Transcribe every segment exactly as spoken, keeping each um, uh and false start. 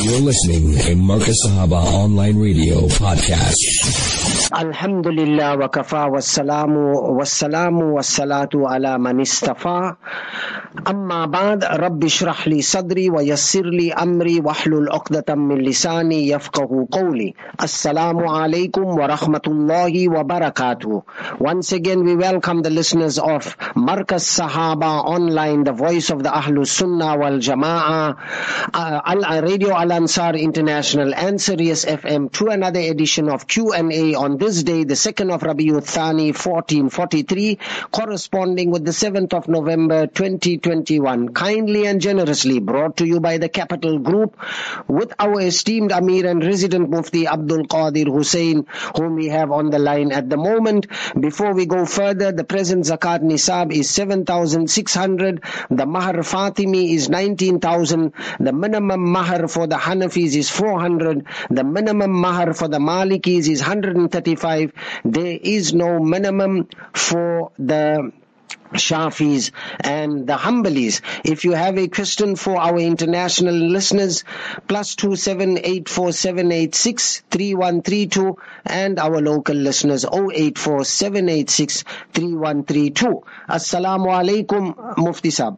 You're listening to Marcus Sahaba Online Radio Podcast. Alhamdulillah wa kafa wa salamu wa salamu wa salatu ala man istafa. Amma ba'd, Rabbi shrah li sadri wa yassir li amri wa hlul uqdatam min lisani yafqahu qawli. Assalamu alaikum wa rahmatullahi wa barakatuh. Once again, we welcome the listeners of Marcus Sahaba Online, the voice of the Ahlus Sunnah wal Jama'ah, uh, Al Radio Al Ansar International and Sirius F M, to another edition of Q and A on this day, the second of Rabiul Thani, fourteen forty-three, corresponding with the seventh of November, twenty twenty-one. Kindly and generously brought to you by the Capital Group with our esteemed Amir and resident Mufti Abdul Qadir Hussain, whom we have on the line at the moment. Before we go further, the present Zakat Nisab is seven thousand six hundred. The Mahar Fatimi is nineteen thousand. The minimum Mahar for the Hanafis is four hundred. The minimum Mahar for the Malikis is one hundred thirty-five. There is no minimum for the Shafis and the Hanbalis. If you have a question for our international listeners, plus two seven eight four seven eight six three one three two, and our local listeners oh eight four seven eight six three one three two. Assalamu alaikum, Mufti Sahab.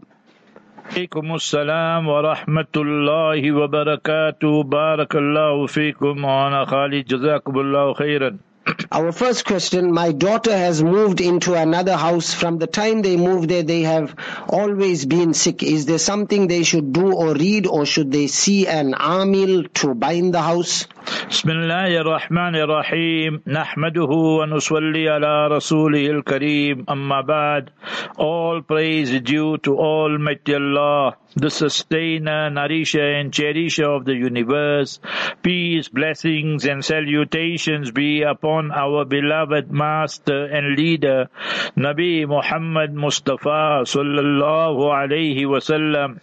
عليكم السلام ورحمة الله وبركاته. بارك الله فيكم وأنا خالد جزاكم الله خيرا. Our first question: my daughter has moved into another house. From the time they moved there, they have always been sick. Is there something they should do or read, or should they see an amil to bind the house? بسم الله الرحمن الرحيم نحمده ونصلي على رسوله الكريم أما بعد. All praise is due to Almighty Allah, the sustainer, nourisher and cherisher of the universe. Peace, blessings and salutations be upon our beloved master and leader, Nabi Muhammad Mustafa sallallahu alayhi wasallam.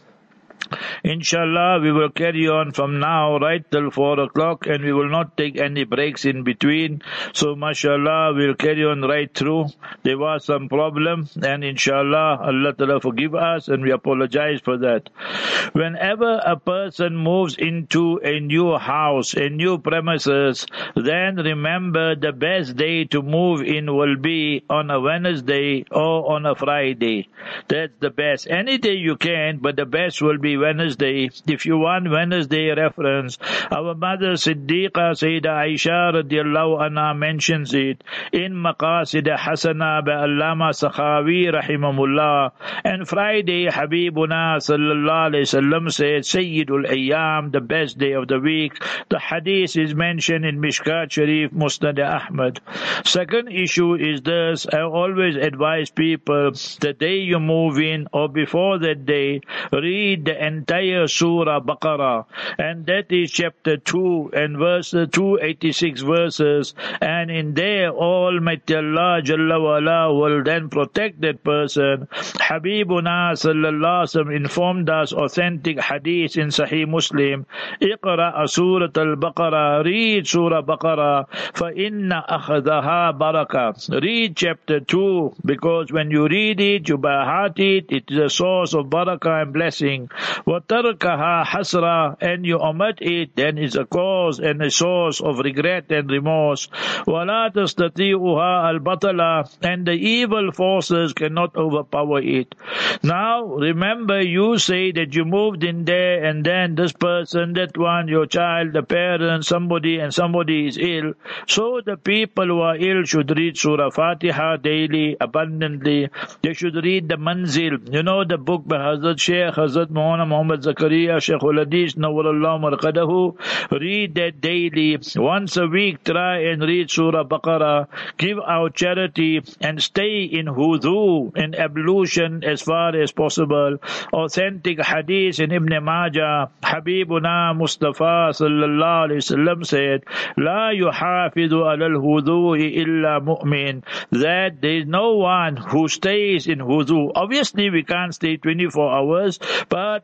Inshallah, we will carry on from now right till four o'clock, and we will not take any breaks in between. So, mashallah, we will carry on right through. There was some problem, and inshallah, Allah Ta'ala forgive us, and we apologize for that. Whenever a person moves into a new house, a new premises, then remember the best day to move in will be on a Wednesday or on a Friday. That's the best. Any day you can, but the best will be Wednesday. If you want Wednesday reference, our mother Siddiqa Sayyidah Aisha radiallahu anha mentions it in Maqasid Hasana by Allama Sakhawi rahimahullah. And Friday, Habibuna sallallahu alayhi wasallam said Sayyidul Ayyam, the best day of the week. The hadith is mentioned in Mishkat Sharif, Musnad Ahmad. Second issue is this: I always advise people, the day you move in or before that day, read the entire Surah Baqarah, and that is chapter two and verse two eighty-six verses, and in there Almighty Allah Jalla wa Ala will then protect that person. Habibuna sallallahu alaihi wasallam informed us authentic hadith in Sahih Muslim, Iqra Surah Al-Baqarah, read Surah Baqarah, fa inna akhadaha barakah. Read chapter two, because when you read it, you by heart it, it is a source of barakah and blessing. وَتَرْكَهَا حَسْرًا, and you omit it, then is a cause and a source of regret and remorse. وَلَا تَسْتَطِيعُهَا الْبَطَلَ, and the evil forces cannot overpower it. Now, remember, you say that you moved in there, and then this person, that one, your child, the parent, somebody, and somebody is ill. So the people who are ill should read Surah Fatiha daily, abundantly. They should read the Manzil. You know the book by Hazrat Shaykh, Hazrat Muhammad Muhammad Zakaria, Shaykh al-Hadith, Nawwarallahu Marqadahu. Read that daily. Once a week, try and read Surah Baqarah. Give out charity and stay in wudu, in ablution as far as possible. Authentic hadith in Ibn Majah, Habibuna Mustafa sallallahu alayhi wasallam said, La yuhafidu alal wudu'i illa mu'min, that there is no one who stays in wudu. Obviously, we can't stay twenty-four hours, but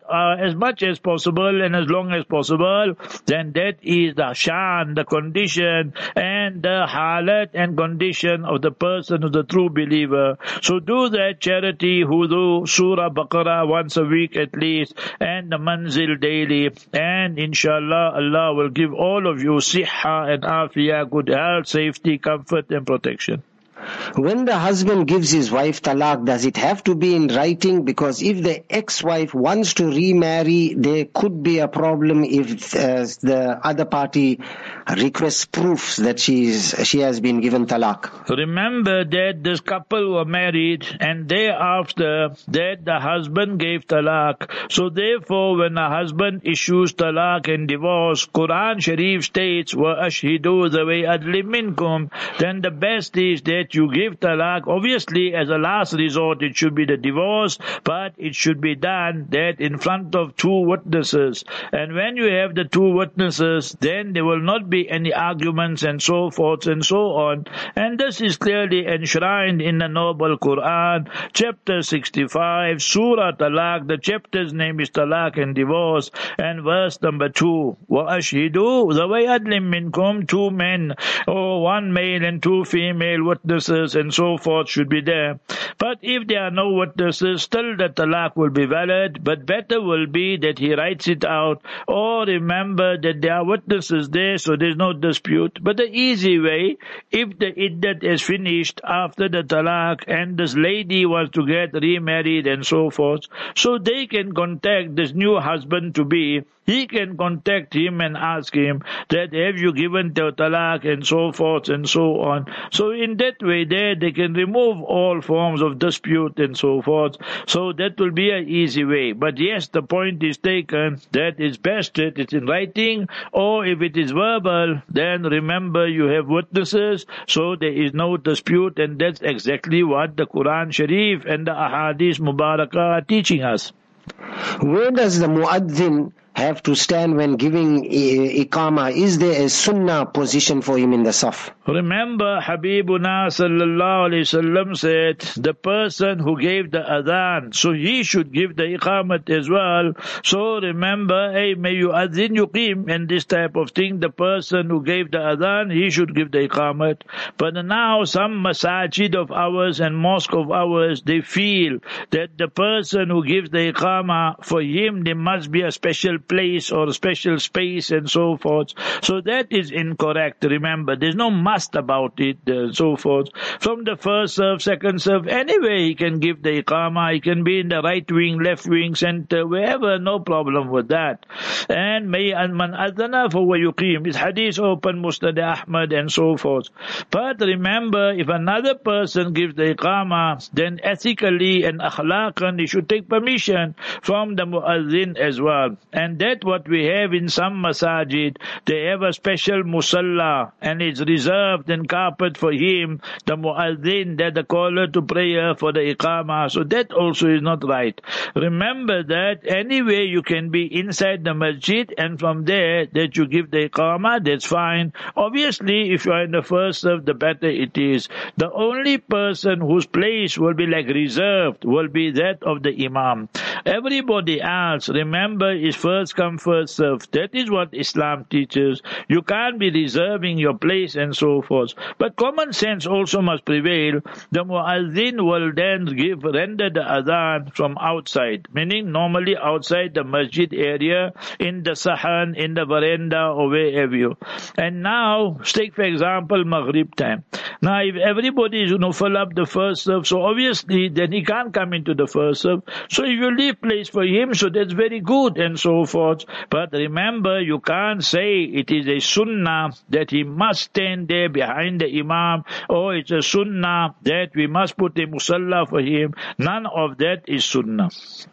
uh, as much as possible and as long as possible, then that is the shan, the condition and the halat and condition of the person who's a true believer. So do that charity, hudu, Surah Baqarah once a week at least, and the manzil daily, and inshallah Allah will give all of you siha and afiyah, good health, safety, comfort and protection. When the husband gives his wife talaq, does it have to be in writing? Because if the ex-wife wants to remarry, there could be a problem if uh, the other party requests proofs that she is, she has been given talaq. Remember that this couple were married and thereafter that the husband gave talaq. So therefore when the husband issues talaq and divorce, Quran Sharif states, wa ashhidu dhawi adli minkum, then the best is that you give talaq. Obviously, as a last resort, it should be the divorce, but it should be done that in front of two witnesses. And when you have the two witnesses, then there will not be any arguments and so forth and so on. And this is clearly enshrined in the noble Quran, chapter sixty-five, Surah Talaq. The chapter's name is Talaq and Divorce, and verse number two. Wa ashhidu dhawi adlim minkum, two men, or one male and two female witnesses and so forth should be there. But if there are no witnesses, still the talaq will be valid, but better will be that he writes it out, or remember that there are witnesses there, so there's no dispute. But the easy way, if the iddat is finished after the talaq and this lady wants to get remarried and so forth, so they can contact this new husband to be. He can contact him and ask him that have you given the talaq and so forth and so on. So in that way there they can remove all forms of dispute and so forth. So that will be an easy way. But yes, the point is taken that it's best that it's in writing, or if it is verbal, then remember you have witnesses, so there is no dispute, and that's exactly what the Quran Sharif and the Ahadith Mubarakah are teaching us. Where does the muaddin have to stand when giving iqama? Is there a sunnah position for him in the saf? Remember, Habibuna sallallahu alayhi wasallam said, the person who gave the adhan, so he should give the iqamat as well. So remember, hey, may you adhin yuqim, and this type of thing, the person who gave the adhan, he should give the iqamat. But now some masajid of ours and mosque of ours, they feel that the person who gives the iqama, for him there must be a special place or a special space and so forth. So that is incorrect. Remember, there's no must about it and so forth. From the first serve, second serve, anyway he can give the iqama. He can be in the right wing, left wing, center, wherever, no problem with that. And may man adhana for yuqim. This hadith open Musnad Ahmad and so forth. But remember, if another person gives the iqama, then ethically and akhlaqan he should take permission from the muazzin as well. And that what we have in some masajid, they have a special musalla and it's reserved and carpet for him, the muazzin, that the caller to prayer for the iqamah. So that also is not right. Remember that anyway you can be inside the masjid and from there that you give the iqamah, that's fine. Obviously if you are in the first serve, the better it is. The only person whose place will be like reserved will be that of the imam. Everybody else, remember, is first come, first serve. That is what Islam teaches. You can't be reserving your place and so forth. But common sense also must prevail. The muazzin will then give, render the adhan from outside, meaning normally outside the masjid area, in the sahan, in the veranda or wherever you. And now, take for example Maghrib time. Now if everybody is going to fill up the first serve, so obviously then he can't come into the first serve. So if you leave place for him, so that's very good and so forth. But remember, you can't say it is a sunnah that he must stand there behind the imam, or it's a sunnah that we must put a musalla for him. None of that is sunnah.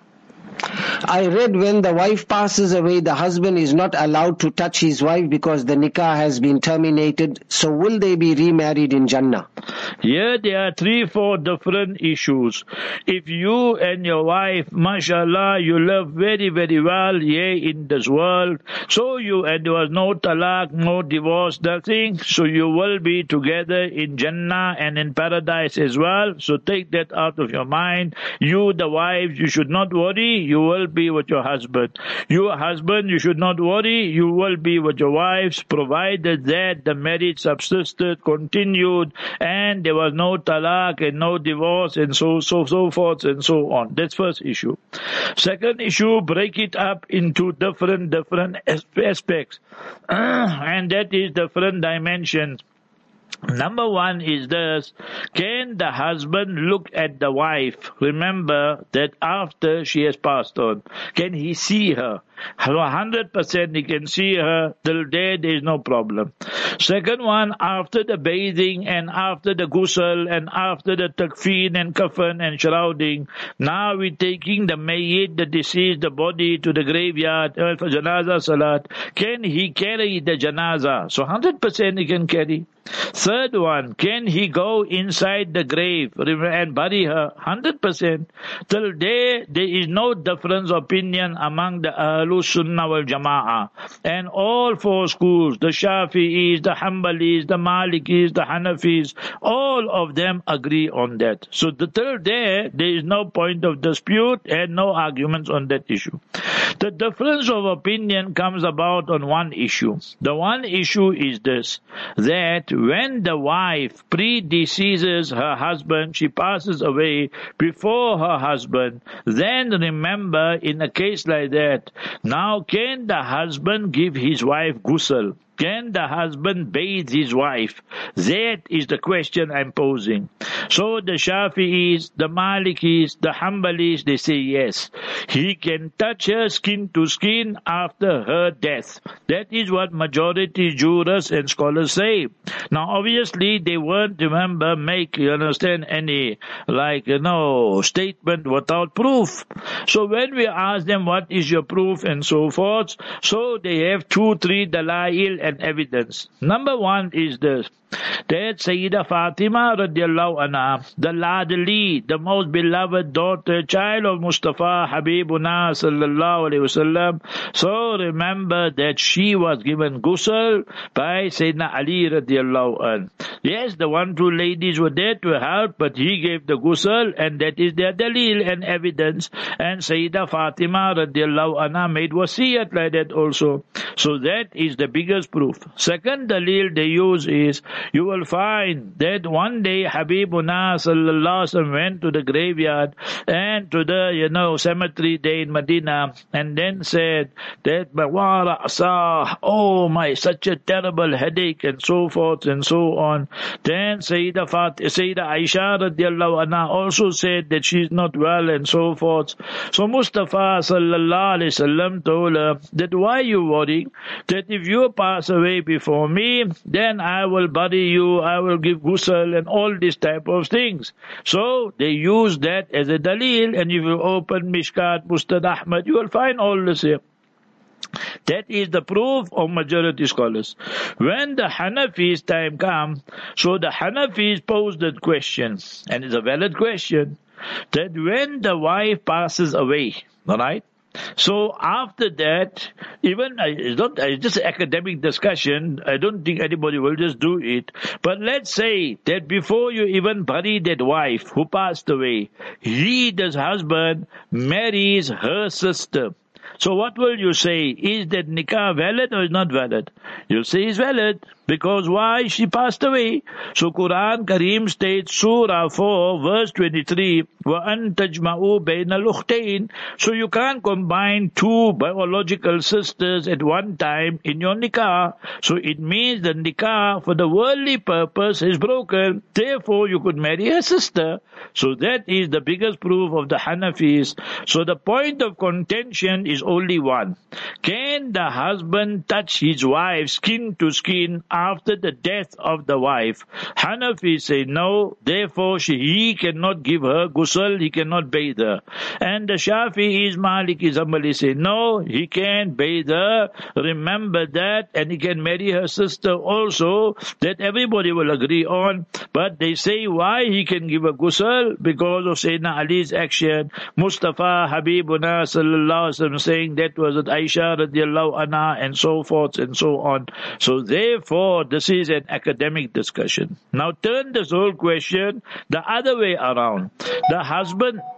I read when the wife passes away, the husband is not allowed to touch his wife because the nikah has been terminated. So will they be remarried in Jannah? Here there are three, four different issues. If you and your wife, mashallah, you live very, very well here in this world, so you, and there was no talaq, no divorce, nothing, so you will be together in Jannah and in paradise as well. So take that out of your mind. You, the wife, you should not worry worry, you will be with your husband. Your husband, you should not worry, you will be with your wives, provided that the marriage subsisted, continued, and there was no talaq and no divorce and so, so, so forth and so on. That's first issue. Second issue, break it up into different, different aspects. And that is different dimensions. Number one is this: can the husband look at the wife? Remember that after she has passed on, can he see her? one hundred percent he can see her till there, there is no problem. Second one, after the bathing and after the ghusl and after the takfeen and kafan and shrouding, now we're taking the mayyit, the deceased, the body to the graveyard for janaza salat. Can he carry the janaza? So one hundred percent he can carry. Third one, can he go inside the grave and bury her? one hundred percent. Till there, there is no difference of opinion among the Ahlus Sunnah wal Jama'ah. And all four schools, the Shafi'is, the Hanbalis, the Malikis, the Hanafis, all of them agree on that. So the till there, there is no point of dispute and no arguments on that issue. The difference of opinion comes about on one issue. The one issue is this, that when the wife predeceases her husband, she passes away before her husband, then remember, in a case like that, now can the husband give his wife ghusl? Can the husband bathe his wife? That is the question I'm posing. So the Shafi'is, the Malikis, the Hanbalis, they say yes. He can touch her skin to skin after her death. That is what majority jurists and scholars say. Now obviously they won't, remember, make, you understand, any, like, you know, statement without proof. So when we ask them what is your proof and so forth, so they have two, three dalail and evidence. Number one is this, that Sayyidah Fatima radiallahu anha, the ladli, the most beloved daughter, child of Mustafa Habibuna sallallahu alayhi wasallam. So remember that she was given ghusl by Sayyidina Ali radiallahu anhu. Yes, the one two ladies were there to help, but he gave the ghusl, and that is their dalil and evidence. And Sayyidah Fatima radiallahu anha made wasiyat like that also. So that is the biggest proof. Second dalil they use is, you will find that one day Habibuna sallallahu alaihi wasallam went to the graveyard and to the, you know, cemetery there in Medina, and then said that, oh my, such a terrible headache and so forth and so on. Then Sayyidah Fat, Sayyidah Aisha radiallahu anha also said that she is not well and so forth. So Mustafa sallallahu alaihi wasallam told her that, why you worrying? That if you pass away before me, then I will bury you, I will give ghusl and all these type of things. So they use that as a dalil, and if you open Mishkat, Mustad Ahmad, you will find all this here. That is the proof of majority scholars. When the Hanafis time comes, so the Hanafis pose that question, and it's a valid question, that when the wife passes away, alright, so after that, even, it's not, it's just an academic discussion, I don't think anybody will just do it, but let's say that before you even bury that wife who passed away, he, this husband, marries her sister. So what will you say? Is that nikah valid or is not valid? You'll say it's valid. Because why? She passed away. So Quran Kareem states, Surah four, verse twenty-three, وَأَن تَجْمَعُوا بَيْنَ الْأُخْتَيْنِ. So you can't combine two biological sisters at one time in your nikah. So it means the nikah for the worldly purpose is broken. Therefore, you could marry a sister. So that is the biggest proof of the Hanafis. So the point of contention is only one. Can the husband touch his wife skin to skin after the death of the wife? Hanafi say no, therefore she, he cannot give her ghusl, he cannot bathe her. And the Shafi'is, Malikis, Hanbali say no, he can bathe her, remember that, and he can marry her sister also, that everybody will agree on. But they say why he can give a ghusl? Because of Sayyidina Ali's action. Mustafa Habibuna sallallahu alaihi wasallam saying that was at Aisha radiallahu anha and so forth and so on. So therefore, this is an academic discussion. Now turn this whole question the other way around. The husband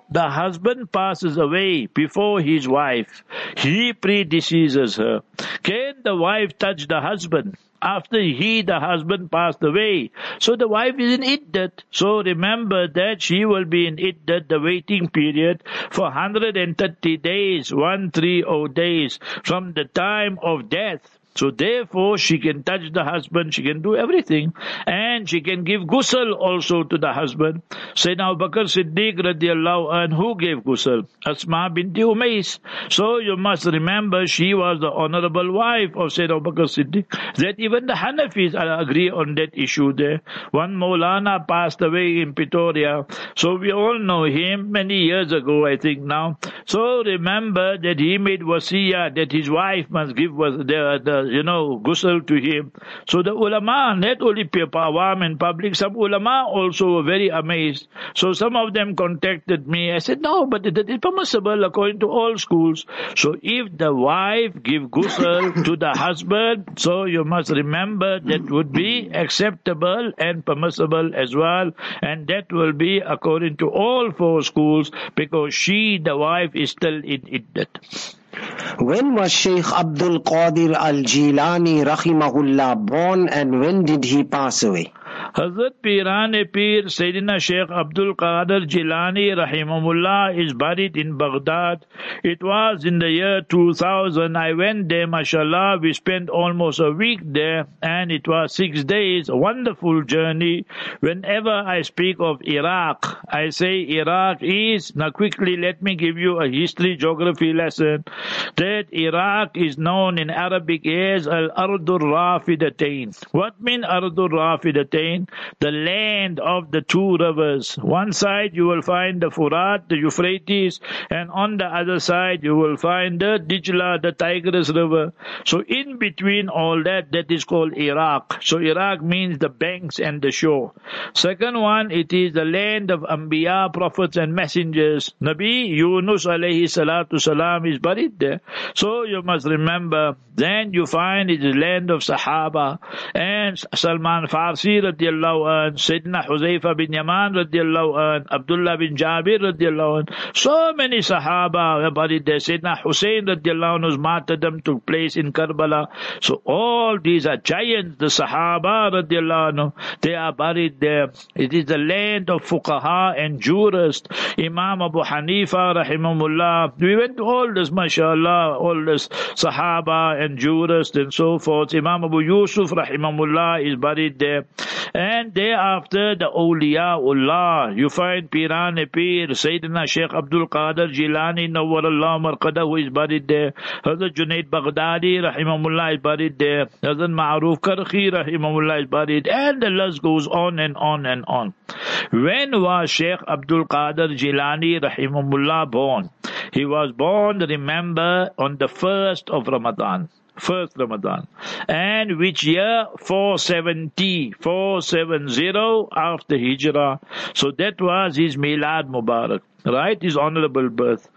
the husband passes away before his wife, he predeceases her, can the wife touch the husband after he, the husband, passed away? So the wife is in iddat. So remember that she will be in iddat, the waiting period, for one hundred thirty days, one hundred thirty days from the time of death. So therefore, she can touch the husband, she can do everything, and she can give ghusl also to the husband. Sayyidina Abu Bakr Siddiq radiallahu anhu, who gave ghusl? Asma binti Umais. So you must remember, she was the honorable wife of Sayyidina Abu Bakr Siddiq. That even the Hanafis agree on that issue there. One Maulana passed away in Pretoria, so we all know him many years ago, I think now. So remember that he made wasiyah that his wife must give was the, the you know, ghusl to him. So the ulama, not only people, awam and public, some ulama also were very amazed. So some of them contacted me. I said, no, but it is permissible according to all schools. So if the wife give ghusl to the husband, so you must remember that would be acceptable and permissible as well. And that will be according to all four schools, because she, the wife, is still in iddat. When was Sheikh Abdul Qadir Al-Jilani rahimahullah born, and when did he pass away? Hazrat Piran Pir Sayyidina Sheikh Abdul Qadir Jilani rahimahullah is buried in Baghdad. It was in the year two thousand. I went there, mashallah. We spent almost a week there, and it was six days, a wonderful journey. Whenever I speak of Iraq, I say Iraq is, now quickly let me give you a history geography lesson, that Iraq is known in Arabic as Al-Ardur Rafidatain. What mean Ardur Rafidatain? The land of the two rivers. One side you will find the Furat, the Euphrates, and on the other side you will find the Dijla, the Tigris River. So in between all that, that is called Iraq. So Iraq means the banks and the shore. Second one, it is the land of Anbiya, prophets and messengers. Nabi Yunus alayhi salatu salam is buried there. So you must remember, then you find it is the land of Sahaba, and Salman Farsi radiallahu anhu, Sayyidina Huzaifa bin Yaman radiallahu anhu, Abdullah bin Jabir radiallahu anhu. So many Sahaba are buried there. Sayyidina Hussein radiallahu anhu's martyrdom took place in Karbala. So all these are giants, the Sahaba radiallahu anhu, they are buried there. It is the land of Fuqaha and jurists. Imam Abu Hanifa rahimahullah. We went to all this, mashallah, all this Sahaba and jurists and so forth. Imam Abu Yusuf rahimahullah is buried there. And thereafter, the awliyaullah, you find Piran Pir, Sayyidina Sheikh Abdul Qadir Jilani Nawwarallahu Marqadahu, who is buried there. Hazrat Junaid Baghdadi rahimahullah is buried there. Hazrat Ma'ruf Karhi rahimahullah is buried. And the list goes on and on and on. When was Sheikh Abdul Qadir Jilani rahimahullah born? He was born, remember, on the first of Ramadan. First Ramadan. And which year? four seventy. four seventy after Hijrah. So that was his Milad Mubarak. Right? His honorable birth.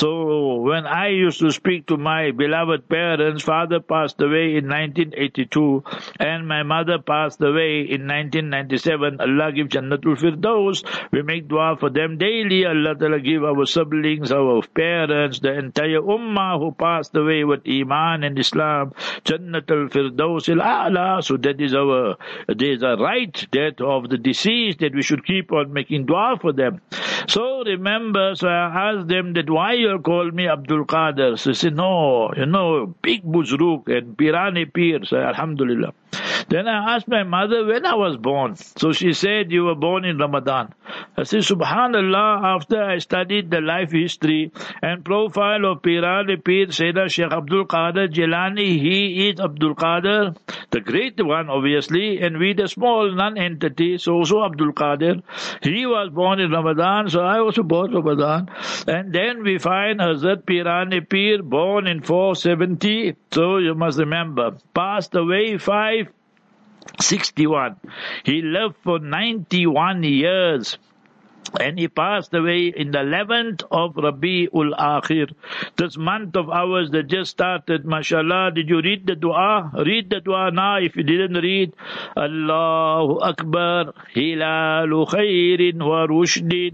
So when I used to speak to my beloved parents, father passed away in nineteen eighty-two and my mother passed away in nineteen ninety-seven. Allah give Jannatul Firdaus. We make dua for them daily. Allah Ta'ala give our siblings, our parents, the entire ummah who passed away with Iman and Islam, Jannatul Firdaus al-A'la. So that is our, there is a right that of the deceased that we should keep on making dua for them. So remember, so I asked them that why you call me Abdul Qadir. So they said, no, you know, big Buzruk and Pirani Pir. So Alhamdulillah. Then I asked my mother when I was born. So she said, you were born in Ramadan. I said, Subhanallah, after I studied the life history and profile of Pirani Pir, Sayyidina Sheikh Abdul Qadir Jilani, he is Abdul Qadir, the great one obviously, and we the small non-entity, so also Abdul Qadir. He was born in Ramadan, so I was born in Ramadan. And then we find Hazrat Pirani Pir born in four seventy, so you must remember, passed away five sixty-one. He lived for ninety-one years. And he passed away in the eleventh of Rabi'ul Akhir. This month of ours that just started, mashallah. Did you read the dua? Read the dua now if you didn't read. Allahu Akbar, hilalu khairin wa rushdin,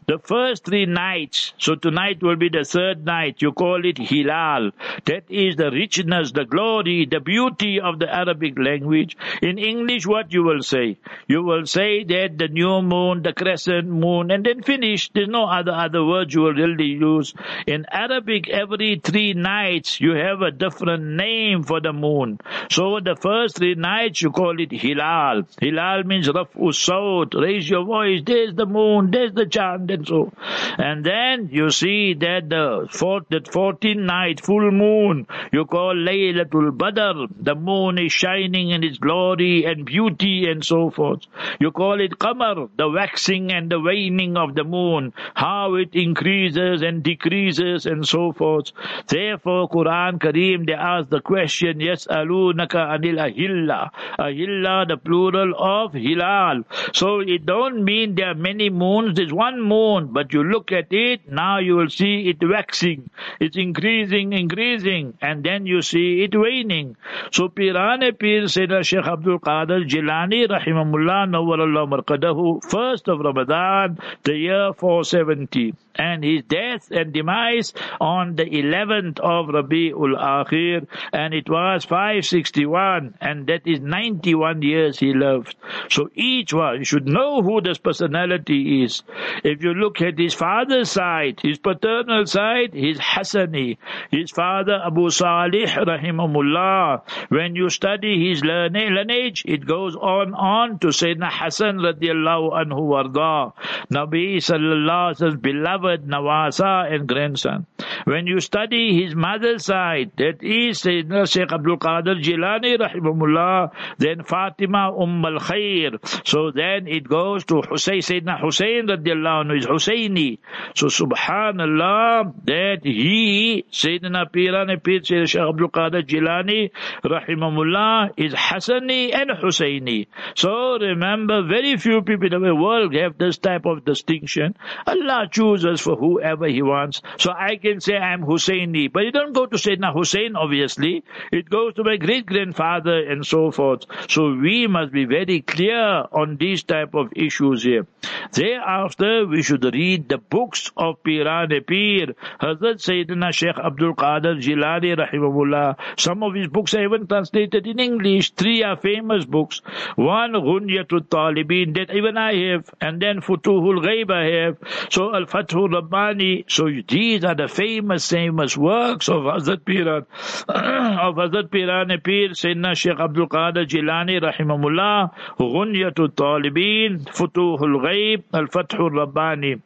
The first three nights, so tonight will be the third night, you call it Hilal. That is the richness, the glory, the beauty of the Arabic language. In English, what you will say? You will say that the new moon, the crescent moon, and then finish. There's no other other words you will really use. In Arabic, every three nights, you have a different name for the moon. So the first three nights, you call it Hilal. Hilal means Raf'u Sawt, raise your voice, there's the moon, there's the chant, and so. And then you see that the fourth, that fourteenth night, full moon, you call Laylatul Badr. The moon is shining in its glory and beauty and so forth. You call it Qamar, the waxing and the waning of the moon, how it increases and decreases and so forth. Therefore, Quran Kareem, they ask the question, Yas'alunaka anil ahilla. Ahilla, the plural of Hilal. So it don't mean there are many moons, there's one moon, but you look at it, now you will see it waxing, it's increasing, increasing, and then you see it waning. So Pirane Pir Sayyidina Sheikh Abdul Qadir Jilani Rahimahullah Nawwarallahu Marqadahu, first of Ramadan, the year four seventy, and his death and demise on the eleventh of Rabi'ul Akhir, and it was five sixty-one, and that is ninety-one years he lived. So each one should know who this personality is. If you look at his father's side, his paternal side, he's Hassani. His father Abu Salih Rahimahullah. When you study his lineage, it goes on on to Sayyidina Hassan radiallahu anhu warda, Nabi sallallahu alaihi wasallam's beloved Nawasa and grandson. When you study his mother's side, that is Sayyidina Sheikh Abdul Qadir Jilani rahimahullah, then Fatima Umm al-Khair. So then it goes to Hussein, Sayyidina Hussein radiallahu anhu is Husseini. So subhanallah, that he, Sayyidina Pirane Pir Sayyidina Sheikh Abdul Qadir Jilani rahimahullah is Hassani and Husseini. So remember, very few people in the world have this type of distinction. Allah chooses for whoever He wants. So I can say I'm Husseini, but it don't go to Sayyidina Hussein, obviously. It goes to my great-grandfather and so forth. So we must be very clear on these type of issues here. Thereafter, we should read the books of Pirane Pir, Hazrat Sayyidina Sheikh Abdul Qadir Jilani rahimahullah. Some of his books are even translated in English. Three are famous books. One, Ghunyatul Talibin, that even I have, and then Futuhul Ghaib I have. So Al-Fathul Rabbani. So these are the famous, famous works of Hazrat Piran, of Hazrat Pirane Pir, Sayyidina Sheikh Abdul Qadir Jilani rahimahullah, Ghunyatul Talibin, Futuhul Ghaib, Al-Fathul Rabbani.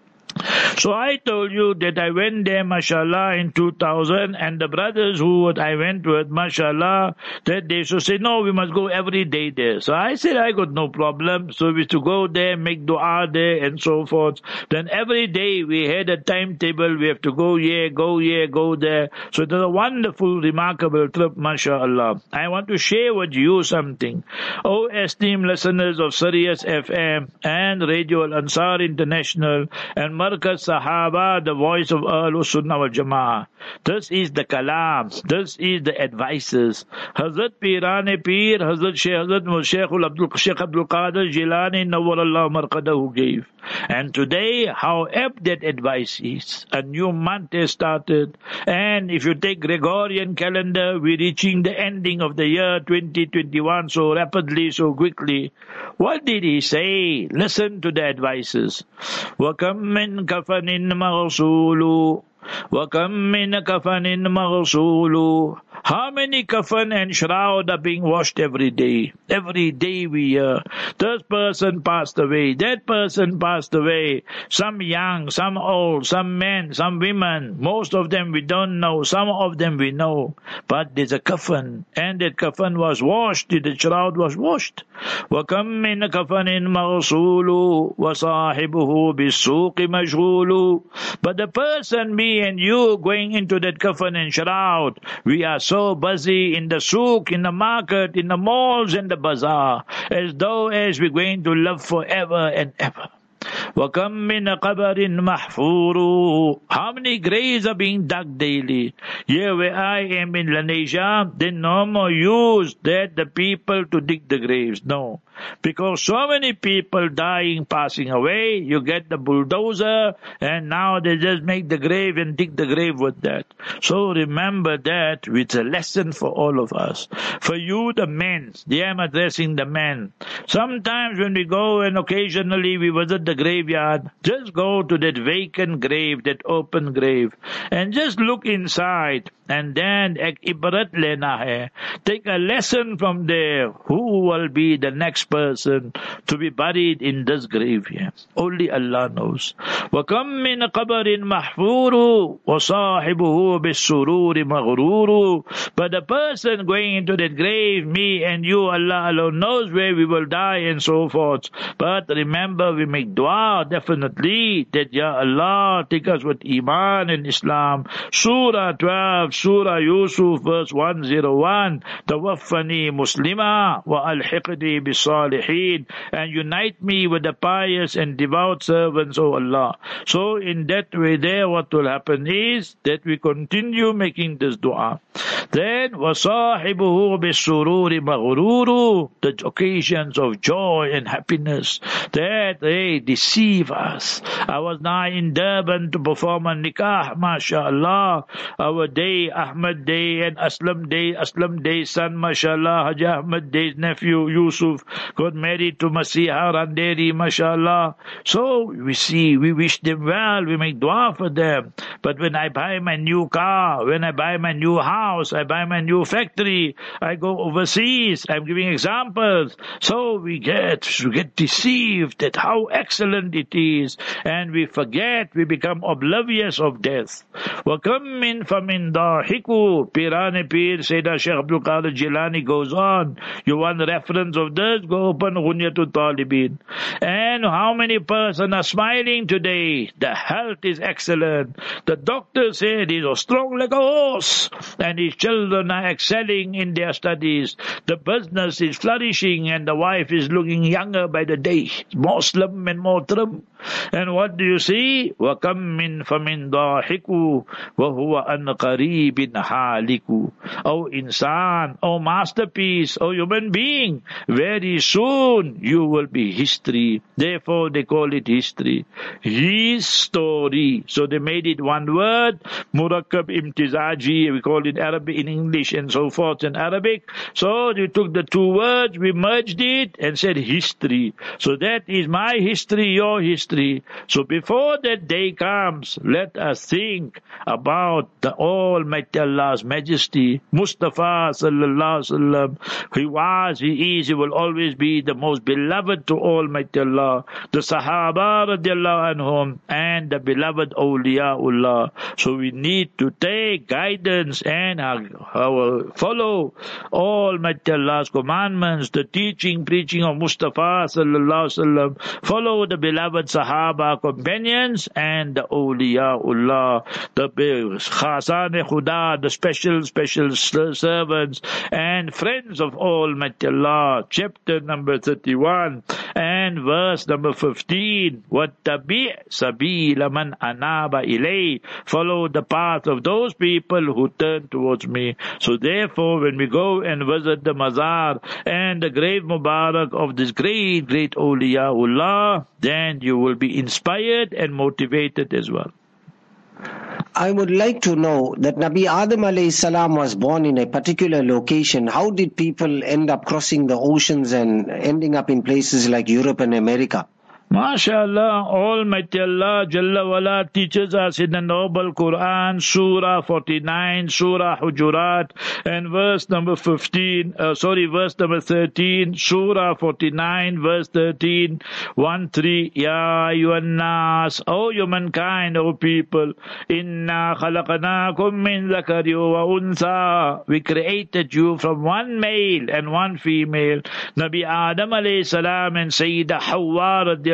So I told you that I went there, mashallah, in two thousand, and the brothers who I went with, mashallah, that they should say, no, we must go every day there. So I said, I got no problem. So we used to go there, make dua there, and so forth. Then every day we had a timetable. We have to go here, go here, go there. So it was a wonderful, remarkable trip, mashallah. I want to share with you something. Oh, esteemed listeners of Sirius F M and Radio Al-Ansar International and Markaz Sahaba, the voice of Ahlul Sunnah wal Jama'ah. This is the kalam. This is the advices. Hazrat Pirane Pir, Hazrat Shaykh, Hazrat Shaykh Abdul, Shaykh Abdul Qadir Jilani Nawwarallahu Marqadahu gave. And today, how apt that advice is. A new month has started. And if you take Gregorian calendar, we're reaching the ending of the year twenty twenty-one so rapidly, so quickly. What did he say? Listen to the advices. وَكَمْ مِنْ كَفَنٍ مَغْسُولُ وَكَمْ مِنْ كَفَنٍ مَغْسُولُ. How many kafan and shroud are being washed every day? Every day we hear, this person passed away, that person passed away. Some young, some old, some men, some women. Most of them we don't know, some of them we know. But there's a kafan, and that kafan was washed, the shroud was washed. وَكَمْ مِنْ كَفَنٍ مَغْسُولُ وَصَاحِبُهُ بِالسُّوقِ مَشْغُولُ. But the person, me and you, going into that kafan and shroud, we are so busy in the souk, in the market, in the malls and the bazaar, as though as we're going to live forever and ever. وَكَمْ مِنَ قَبَرٍ مَحْفُورُ. How many graves are being dug daily? Here where I am in Lanesia, they no more use that the people to dig the graves. No. Because so many people dying, passing away, you get the bulldozer, and now they just make the grave and dig the grave with that. So remember that it's a lesson for all of us. For you, the men, I am addressing the men. Sometimes when we go and occasionally we visit the graveyard, just go to that vacant grave, that open grave, and just look inside. And then, ek ibrat lena hai. Take a lesson from there. Who will be the next person to be buried in this grave here? Only Allah knows. وَكَمْ مِنْ قَبَرٍ مَحْفُورُ وَصَاحِبُهُ بِالسُّرُورِ مَغْرُورُ. But the person going into that grave, me and you, Allah alone knows where we will die and so forth. But remember, we make dua definitely that, Ya Allah, take us with Iman and Islam. Surah twelve, Surah Yusuf, verse one oh one. Tawaffani Muslima wa alhiqni bis-salihin. And unite me with the pious and devout servants, O Allah. So in that way there, what will happen is that we continue making this dua. Then, وَصَاحِبُهُ بِالسُّرُورِ مَغْرُورُ. The occasions of joy and happiness that they deceive us. I was now in Durban to perform a nikah, mashallah. Our day, Ahmad Day and Aslam Day, Aslam Day's son, mashallah, Haji Ahmad Day's nephew, Yusuf, got married to Masiha Randeri, mashallah. So, we see, we wish them well, we make dua for them. But when I buy my new car, when I buy my new house, I buy my new factory, I go overseas, I'm giving examples. So we get, we get deceived at how excellent it is, and we forget, we become oblivious of death. وَكَمْ مِنْ فَمِنْ ضَاحِكُ. Pirane Pir, Sayyida Shaykh Abdul Qadir Jilani goes on. You want reference of this? Go open Ghunyatul Talibin. And how many persons are smiling today? The health is excellent. The doctor said he's strong like a horse, and his children are excelling in their studies. The business is flourishing, and the wife is looking younger by the day, more slim and more trim. And what do you see? وَكَمْ مِنْ فَمِنْ ضَاحِكُ وَهُوَ أَنْ قَرِيبٍ حَالِكُ. Oh insan, oh masterpiece, oh human being, very soon you will be history. Therefore they call it history. His story. So they made it one word, Murakkab Imtizaji, we call it Arabic in English and so forth in Arabic. So we took the two words, we merged it and said history. So that is my history, your history. So before that day comes, let us think about the Almighty Allah's majesty. Mustafa sallallahu alaihi wasallam, he was, he is, he will always be the most beloved to Almighty Allah. The Sahaba radiallahu anhum and the beloved awliyaullah. So we need to take guidance and uh, uh, follow Almighty Allah's commandments, the teaching, preaching of Mustafa sallallahu alaihi wasallam. Follow the beloved Sahaba companions and the awliyaullah, the Khazan-e Khuda, the special, special servants and friends of Almighty Allah. Chapter number thirty-one and verse number fifteen. وَاتَّبِعْ سَبِيلَ مَنْ أَنَابَ إِلَيْهِ. Follow the path of those people who turn towards me. So therefore, when we go and visit the mazar and the grave Mubarak of this great, great awliyaullah, then you will be inspired and motivated as well. I would like to know that Nabi Adam alayhi salam was born in a particular location. How did people end up crossing the oceans and ending up in places like Europe and America? MashaAllah, Almighty Allah Jalla wala teaches us in the noble Quran, Surah forty-nine, Surah Hujurat, and verse number fifteen, uh, sorry, verse number thirteen, Surah forty-nine, verse thirteen, one three, Ya ayyuhan nas, O humankind, O people, Inna khalaqnakum min zakari wa untha. We created you from one male and one female, Nabi Adam alayhi salam and Sayyida Hawwa radiallahu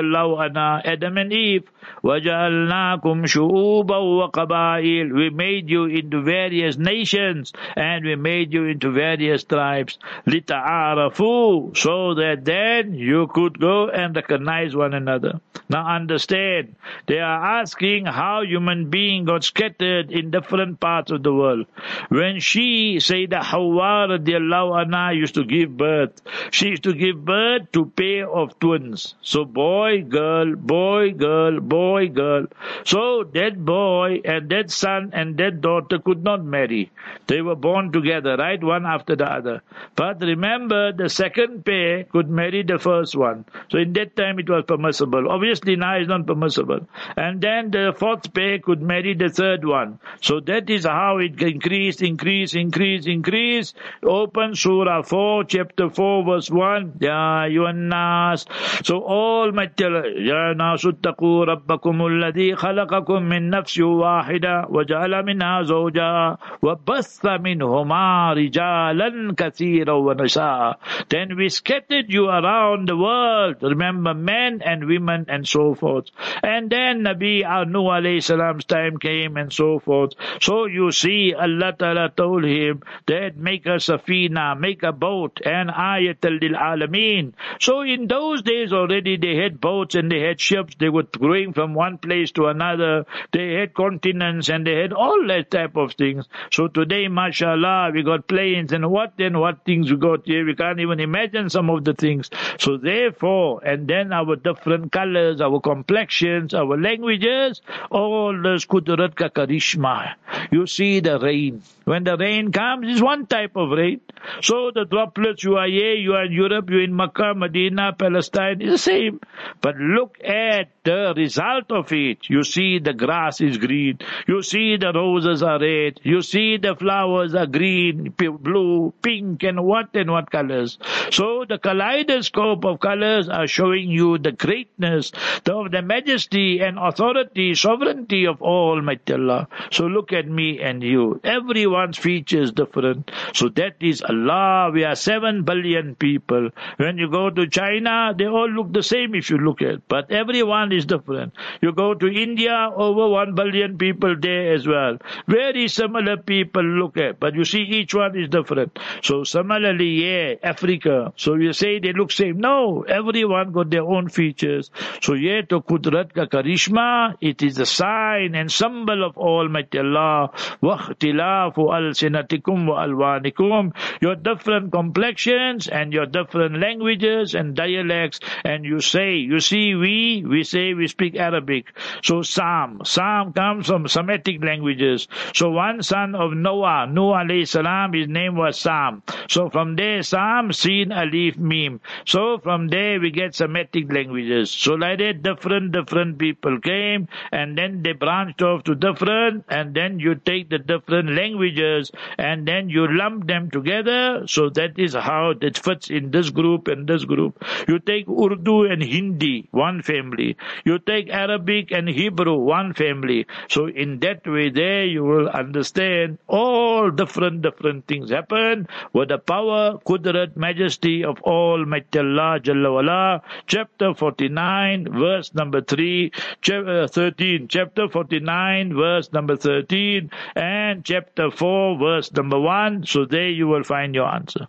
radiallahu anha, Adam and Eve, وَجَعَلْنَاكُمْ شُعُوبًا وَقَبَائِلَ, we made you into various nations and we made you into various tribes, لِتَعَارَفُوا, so that then you could go and recognize one another. Now understand, they are asking how human beings got scattered in different parts of the world. When she, Sayyidah Hawwa radiallahu anha, used to give birth, she used to give birth to pair of twins. So boy, girl, boy, girl, boy, girl. So that boy and that son and that daughter could not marry. They were born together, right? One after the other. But remember, the second pair could marry the first one. So in that time it was permissible. Obviously now it's not permissible. And then the fourth pair could marry the third one. So that is how it increased, increased, increased, increased. Open Surah four, chapter four, verse one. Ya Yuannas. So all material. Ya Nasuttaqu Rabbakum alladhi khalaqakum min nafsi wahida wa ja'ala minha zawjaha wa bassa minhuma rijalan kathira wa nisaa. Then we scattered you around the world. Remember, men and women and so forth. And then Nabi Nuh alayhi salam's time came and so forth. So you see, Allah Ta'ala told him that make a safina, make a boat, and ayatul lil alameen. So in those days already they had boats and they had ships. They were going from one place to another. They had continents and they had all that type of things. So today, mashallah, we got planes and what and what things we got here. We can't even imagine some of the things. So therefore, and then our different colors, our complexions, our languages, all this kudrat ka karishma. You see the rain. When the rain comes, it's one type of rain. So the droplets, you are here, you are in Europe, you are in Makkah, Medina, Palestine, it's the same. But look at the result of it. You see the grass is green. You see the roses are red. You see the flowers are green, blue, pink, and what and what colors. So the kaleidoscope of colors are showing you the greatness of the majesty and authority, sovereignty of Almighty Allah. So look at me and you. Everyone's feature is different. So that is Allah. We are seven billion people. When you go to China, they all look the same if you look at. But everyone is different. You go to India, over one billion people there as well. Very similar people look at. But you see, each one is different. So similarly, yeah, Africa. So you say they look same. No, everyone got their own features. So yeah, to Kudrat ka Karishma, it is the sign and symbol of Almighty Allah. وَاخْتِلَافُ أَلْسِنَتِكُمْ وَأَلْوَانِكُمْ, your different complexions and your different languages and dialects. And you say, you see, we, we say we speak Arabic. So Sam, Sam comes from Semitic languages. So one son of Noah, Noah alayhi salam, his name was Sam. So from there, Sam, Sin, Alif, Mim. So from there we get Semitic languages. So like that, different, different people came and then they branched off to different, and then you take the different languages and then you lump them together. So that is how it fits in this group and this group. You take Urdu and Hindi, one family. You take Arabic and Hebrew, one family. So in that way there you will understand all different, different things happen with the power, Qudrat, majesty of Almighty Allah Jalla wala. Chapter forty-nine, verse number three, chapter thirteen, chapter forty-nine, verse number thirteen, and chapter four, verse number one. So there you will find your answer.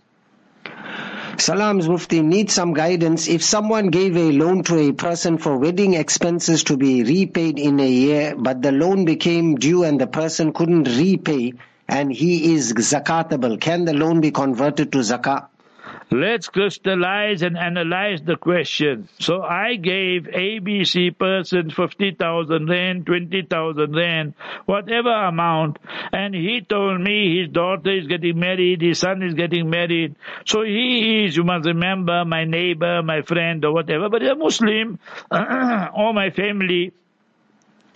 Salams Mufti, need some guidance. If someone gave a loan to a person for wedding expenses to be repaid in a year, but the loan became due and the person couldn't repay and he is zakatable, can the loan be converted to zakat? Let's crystallize and analyze the question. So I gave A B C person fifty thousand rand, twenty thousand rand, whatever amount, and he told me his daughter is getting married, his son is getting married. So he is, you must remember, my neighbor, my friend or whatever, but he's a Muslim, or my family.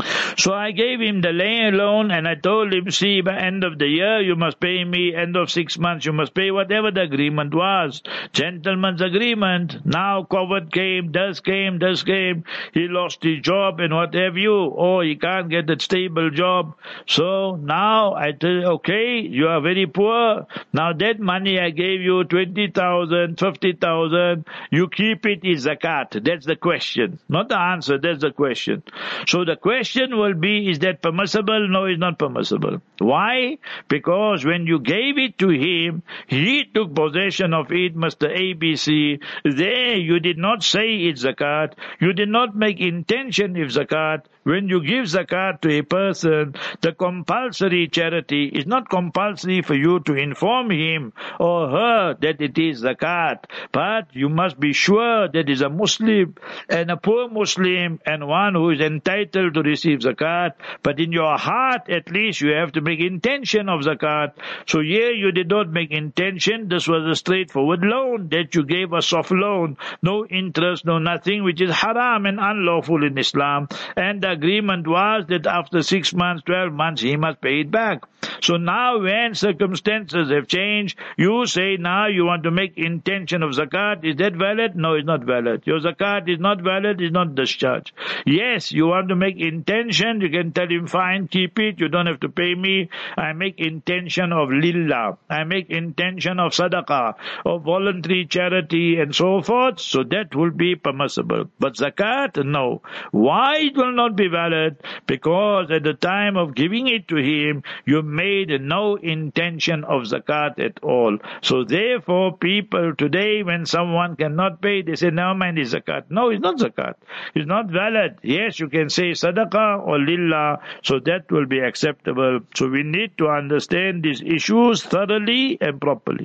So I gave him the loan and I told him, see, by end of the year you must pay me, end of six months you must pay whatever the agreement was. Gentleman's agreement. Now COVID came, this came, this came. He lost his job and what have you. Oh, he can't get a stable job. So now I tell you, okay, you are very poor. Now that money I gave you, twenty thousand, fifty thousand, you keep it is zakat. That's the question. Not the answer, that's the question. So the question will be, is that permissible? No, it's not permissible. Why? Because when you gave it to him, he took possession of it, Mister A B C. There you did not say it's zakat. You did not make intention of zakat. When you give zakat to a person, the compulsory charity is not compulsory for you to inform him or her that it is zakat. But you must be sure that is a Muslim and a poor Muslim and one who is entitled to receive zakat. But in your heart, at least, you have to make intention of zakat. So here you did not make intention. This was a straightforward loan that you gave, a soft loan. No interest, no nothing, which is haram and unlawful in Islam. And the agreement was that after six months, twelve months, he must pay it back. So now when circumstances have changed, you say now you want to make intention of zakat. Is that valid? No, it's not valid. Your zakat is not valid, it's not discharged. Yes, you want to make intention, you can tell him, fine, keep it, you don't have to pay me. I make intention of lillah. I make intention of sadaqah, of voluntary charity and so forth. So that will be permissible. But zakat, no. Why it will not be valid? Because at the time of giving it to him, you made no intention of zakat at all. So therefore, people today, when someone cannot pay, they say, no, man, it's zakat. No, it's not zakat. It's not valid. Yes, you can say sadaqah or lillah, so that will be acceptable. So we need to understand these issues thoroughly and properly.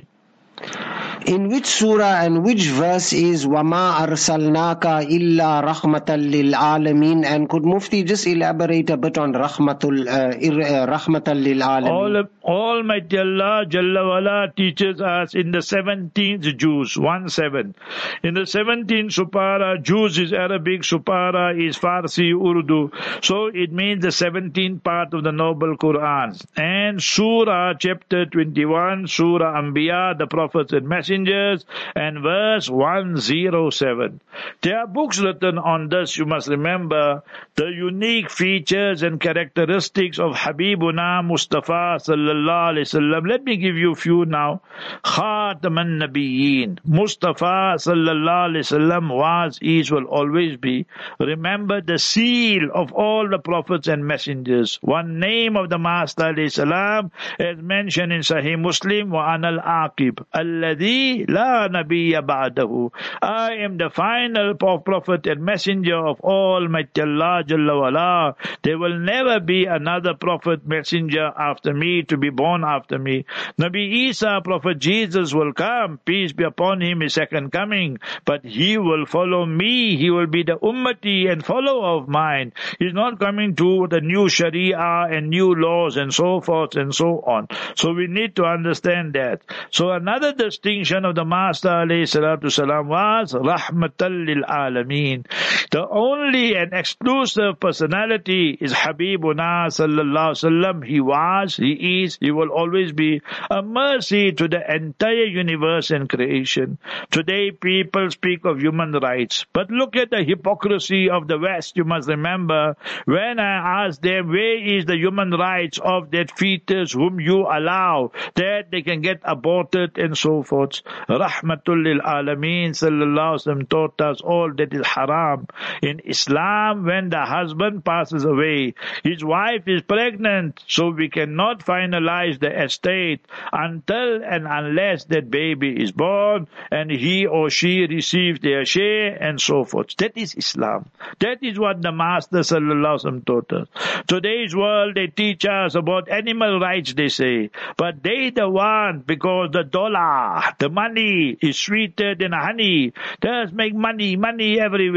In which surah and which verse is وَمَا أَرْسَلْنَاكَ إِلَّا رَحْمَةً لِلْعَالَمِينَ? And could Mufti just elaborate a bit on rahmatul, uh, rahmatan lil alamin? All, Almighty Allah Jalla wala teaches us in the seventeenth juz, one seven. In the seventeenth supara, juz is Arabic, supara is Farsi, Urdu. So it means the seventeenth part of the Noble Quran. And Surah chapter twenty-one, Surah Anbiya, the prophets and messengers, and verse one oh seven. There are books written on this. You must remember the unique features and characteristics of Habibuna Mustafa sallallahu alaihi wasallam. Let me give you a few now. Khataman Nabiyyin. Mustafa sallallahu alaihi wasallam was, is, will always be. Remember the seal of all the prophets and messengers. One name of the Master alayhi salam, as mentioned in Sahih Muslim, wa anal aqib alladhi la nabiyya ba'dahu. I am the final prophet and messenger of Almighty Allah Jalla wala. There will never be another prophet messenger after me, to be born after me. Nabi Isa, Prophet Jesus, will come, peace be upon him, his second coming, but he will follow me. He will be the ummati and follower of mine. He's not coming to the new sharia and new laws and so forth and so on. So we need to understand that. So another distinction of the Master alayhi salatu salam was rahmatan lil alameen. The only and exclusive personality is Habibuna sallallahu alaihi wasallam. He was, he is, he will always be a mercy to the entire universe and creation. Today people speak of human rights, but look at the hypocrisy of the West. You must remember, when I asked them, where is the human rights of that fetus whom you allow that they can get aborted and so forth? Rahmatul lil alameen sallallahu alaihi wasallam taught us all that is haram. In Islam, when the husband passes away, his wife is pregnant, so we cannot finalize the estate until and unless that baby is born and he or she receives their share and so forth. That is Islam. That is what the Master sallallahu alaihi wasallam taught us. Today's world, they teach us about animal rights, they say, but they the one, because the dollar, the money is sweeter than honey. Just make money, money everywhere. Second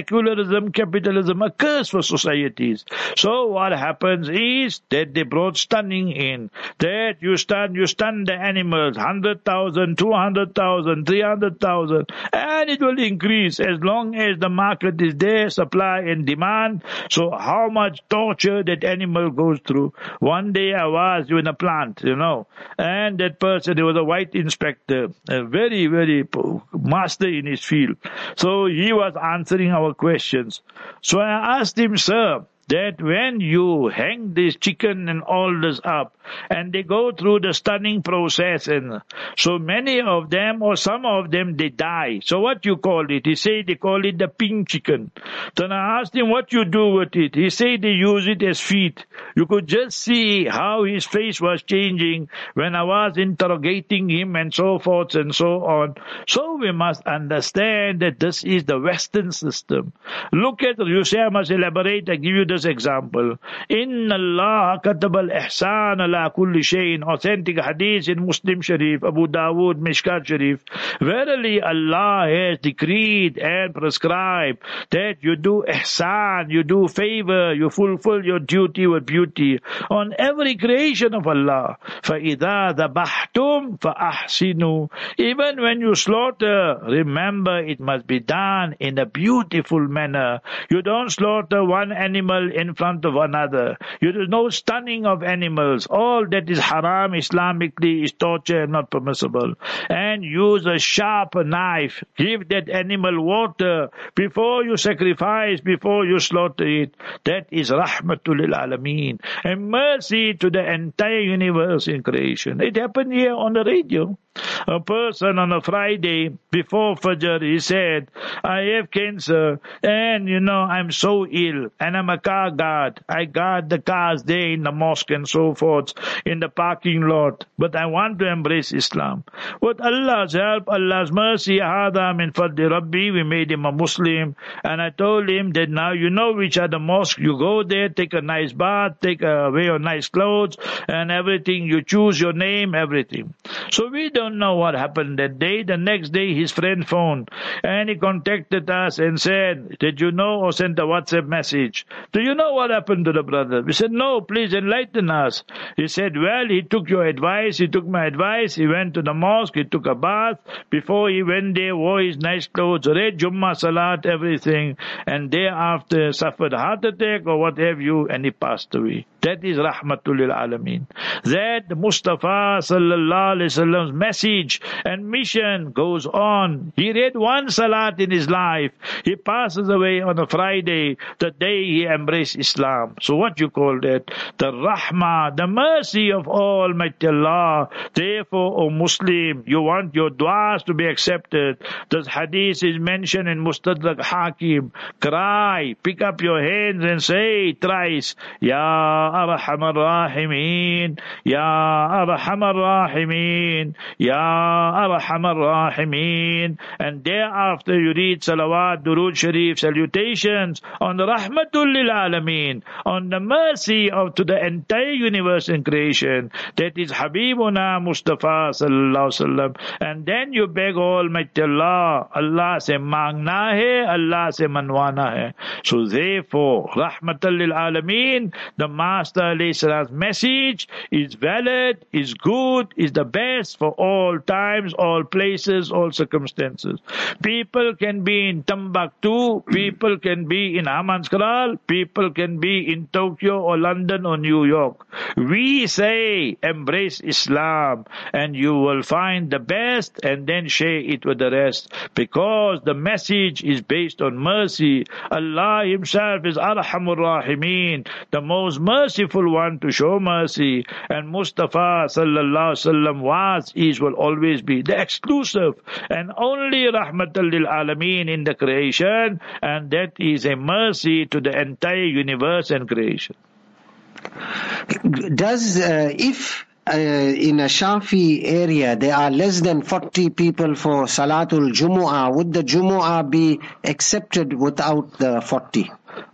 secularism, capitalism, a curse for societies. So what happens is that they brought stunning in. That you stun, you stun the animals, one hundred thousand, two hundred thousand, three hundred thousand, and it will increase as long as the market is there, supply and demand. So how much torture that animal goes through. One day I was in a plant, you know, and that person, there was a white inspector, a very, very master in his field. So he was answering our questions. So I asked him, sir, that when you hang this chicken and all this up, and they go through the stunning process, and so many of them, or some of them, they die. So what you call it? He said they call it the pink chicken. Then I asked him what you do with it. He said they use it as feed. You could just see how his face was changing when I was interrogating him and so forth and so on. So we must understand that this is the Western system. Look at, you say I must elaborate, I give you this example. Inna Allah katab al-ihsan ala kulli shayin. Authentic hadith in Muslim Sharif, Abu Dawood, Mishkat Sharif. Verily Allah has decreed and prescribed that you do ihsan, you do favor, you fulfill your duty with beauty on every creation of Allah. فَإِذَا ذَبَحْتُمْ فَأَحْسِنُوا. Even when you slaughter, remember it must be done in a beautiful manner. You don't slaughter one animal in front of another. You do no stunning of animals. All that is haram Islamically is torture and not permissible. And use a sharp knife. Give that animal water before you sacrifice, before you slaughter it. That is rahmatul lil alameen, and mercy to the entire universe in creation. It happened here on the radio. A person on a Friday before Fajr, he said, I have cancer and you know I'm so ill and I'm a car guard. I guard the cars there in the mosque and so forth in the parking lot, but I want to embrace Islam. With Allah's help, Allah's mercy, hada min fadli Rabbi, we made him a Muslim, and I told him that now you know which are the mosques. You go there, take a nice bath, take away your nice clothes and everything. You choose your name, everything. So we don't know what happened that day. The next day his friend phoned and he contacted us and said, did you know, or sent a WhatsApp message, do you know what happened to the brother? We said, no, please enlighten us. He said, well, he took your advice, he took my advice, he went to the mosque, he took a bath, before he went there, wore his nice clothes, read Jummah Salat, everything, and thereafter suffered a heart attack or what have you, and he passed away. That is rahmatul lil alameen. That the Mustafa sallallahu alaihi wasallam's message and mission goes on. He read one salat in his life. He passes away on a Friday, the day he embraced Islam. So what you call that? The rahmah, the mercy of Almighty Allah. Therefore, O Muslim, you want your du'as to be accepted. This hadith is mentioned in Mustadrak Hakim. Cry, pick up your hands and say thrice, Ya Arhamar Rahimin, Ya Arhamar Rahimin, Ya Arhamar Rahimin. And thereafter you read salawat, durud sharif, salutations on the rahmatul lil alameen, on the mercy of to the entire universe in creation. That is Habibuna Mustafa sallallahu alaihi wasallam. And then you beg Almighty Allah. Allah se mangna hai, Allah se manwana hai. So therefore, rahmatul lil alameen, the Master alayhi salam's message is valid, is good, is the best for all times, all places, all circumstances. People can be in Timbuktu, people can be in Hammanskraal, people can be in Tokyo or London or New York. We say embrace Islam and you will find the best and then share it with the rest, because the message is based on mercy. Allah himself is Arhamur Rahimin, the most merciful one to show mercy, and Mustafa sallallahu alaihi wasallam was, is, will always be the exclusive and only rahmatul lil alameen in the creation, and that is a mercy to the entire universe and creation. Does uh, if uh, in a Shafi area there are less than forty people for Salatul Jumu'ah, would the Jumu'ah be accepted without the forty?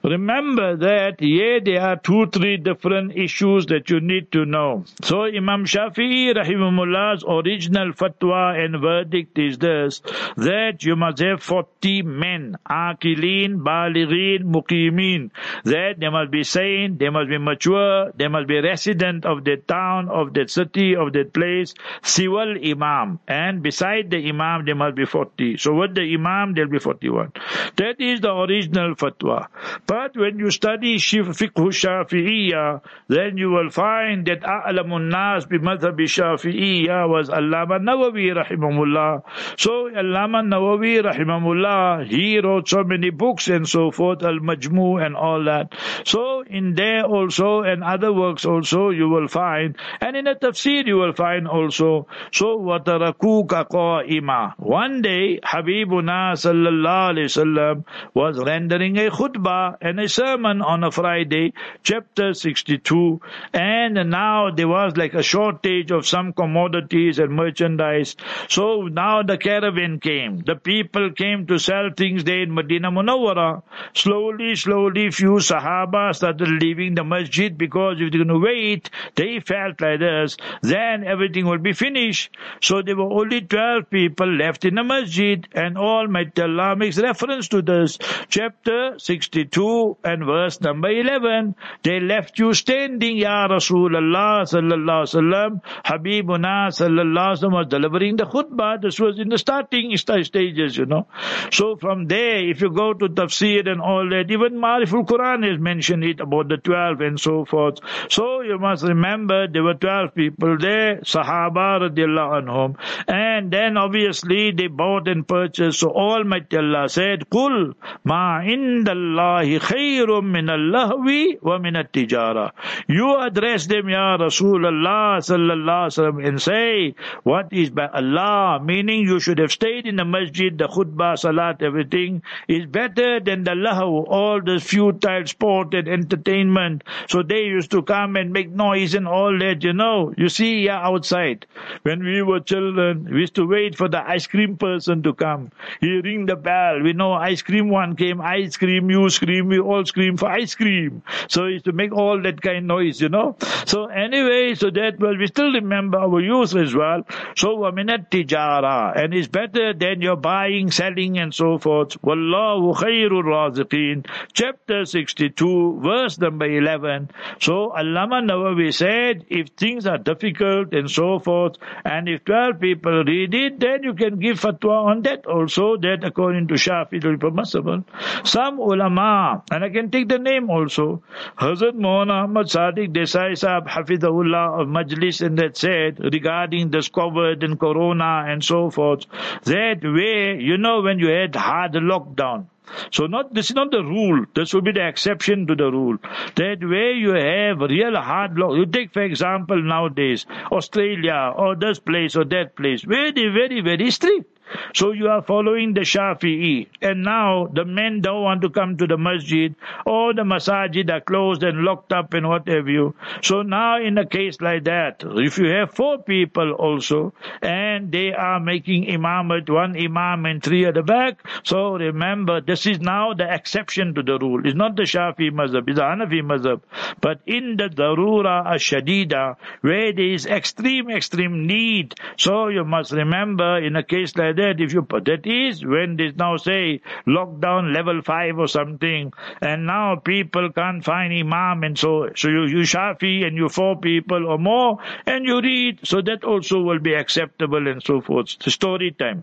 remember that here there are two, three different issues that you need to know. So Imam Shafi'i rahimahullah's original fatwa and verdict is this, that you must have forty men, aqilin, balighin, muqimin, that they must be sane, they must be mature, they must be resident of that town, of that city, of that place, siwal imam, and beside the imam there must be forty. So with the imam there will be forty-one. That is the original fatwa. But when you study fiqh Shafi'iyya, then you will find that a'lamun nas bi madhhab Shafi'iyya was Allama Nawawi rahimahullah. So Allama Nawawi rahimahullah, he wrote so many books and so forth, Al-Majmu' and all that. So in there also and other works also you will find, and in the tafsir you will find also. So وَتَرَكُوكَ قَائِمًا. One day Habibuna sallallahu alayhi wasallam was rendering a khutbah and a sermon on a Friday, chapter sixty-two, and now there was like a shortage of some commodities and merchandise. So now the caravan came. The people came to sell things there in Medina Munawwara. Slowly, slowly, few Sahaba started leaving the masjid, because if they're going to wait, they felt like this, then everything will be finished. So there were only twelve people left in the masjid, and Almighty Allah makes reference to this. Chapter sixty-two and verse number eleven. They left you standing, Ya Rasulullah sallallahu alaihi wasallam. Habibuna sallallahu alaihi wasallam was delivering the khutbah. This was in the starting stages, you know. So from there, if you go to tafsir and all that, even Ma'riful Quran has mentioned it about the twelve and so forth. So you must remember there were twelve people there, Sahaba radiallahu anhum. And then obviously they bought and purchased. So Almighty Allah said, Qul ma indallahi khayrum min al-lahwi wa min al-tijara. You address them, Ya Rasulullah sallallahu alaihi wasallam, and say, what is by Allah? Meaning you should have stayed in the masjid, the khutbah, salat, everything is better than the lahu, all the futile sport and entertainment. So they used to come and make noise and all that, you know. You see, yeah, outside, when we were children, we used to wait for the ice cream person to come. He ring the bell. We know ice cream one came, ice cream, you scream, we all scream for ice cream. So he used to make all that kind of noise, you know. So anyway, so that was, we still remember our youth as well. So waminat tijara, and it's better than your buying, selling and so forth. Wallahu khairur raziqeen. Chapter sixty-two, verse number eleven. So Allama Nawawi said, if things are difficult and so forth, and if twelve people read it, then you can give fatwa on that also, that according to Shafi'i will be permissible. Some ulama, and I can take the name also, Hazrat Mohan Ahmad Sadiq Desai Sahab Hafidahullah of Majlis, and that said regarding this COVID and Corona and so forth, that way, you know, when you had hard lockdown, so not this is not the rule. This will be the exception to the rule. That way you have real hard law. You take, for example, nowadays Australia or this place or that place, very, very, very strict. So you are following the Shafi'i, and now the men don't want to come to the masjid, or the masajid are closed and locked up and what have you. So now in a case like that, if you have four people also, and they are making imamat, one imam and three at the back, so remember, this is now the exception to the rule. It's not the Shafi'i mazhab, it's the Hanafi mazhab. But in the darura ash-shadida, where there is extreme, extreme need, so you must remember, in a case like that, if you put that is when they now say lockdown level five or something, and now people can't find imam, and so so you you Shafi and you four people or more, and you read, so that also will be acceptable and so forth. The story time.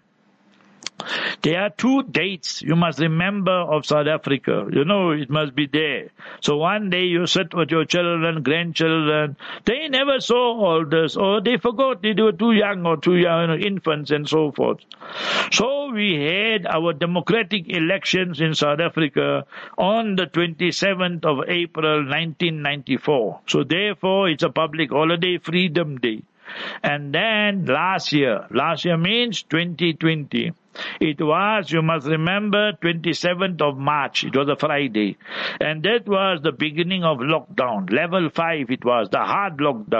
There are two dates you must remember of South Africa. You know, it must be there. So one day you sit with your children, grandchildren. They never saw all this, or they forgot they were too young or too young, you know, infants and so forth. So we had our democratic elections in South Africa on the twenty-seventh of April nineteen ninety-four. So therefore it's a public holiday, Freedom Day. And then last year, last year means twenty twenty. It was, you must remember, twenty-seventh of March. It was a Friday. And that was the beginning of lockdown. Level five it was, the hard lockdown.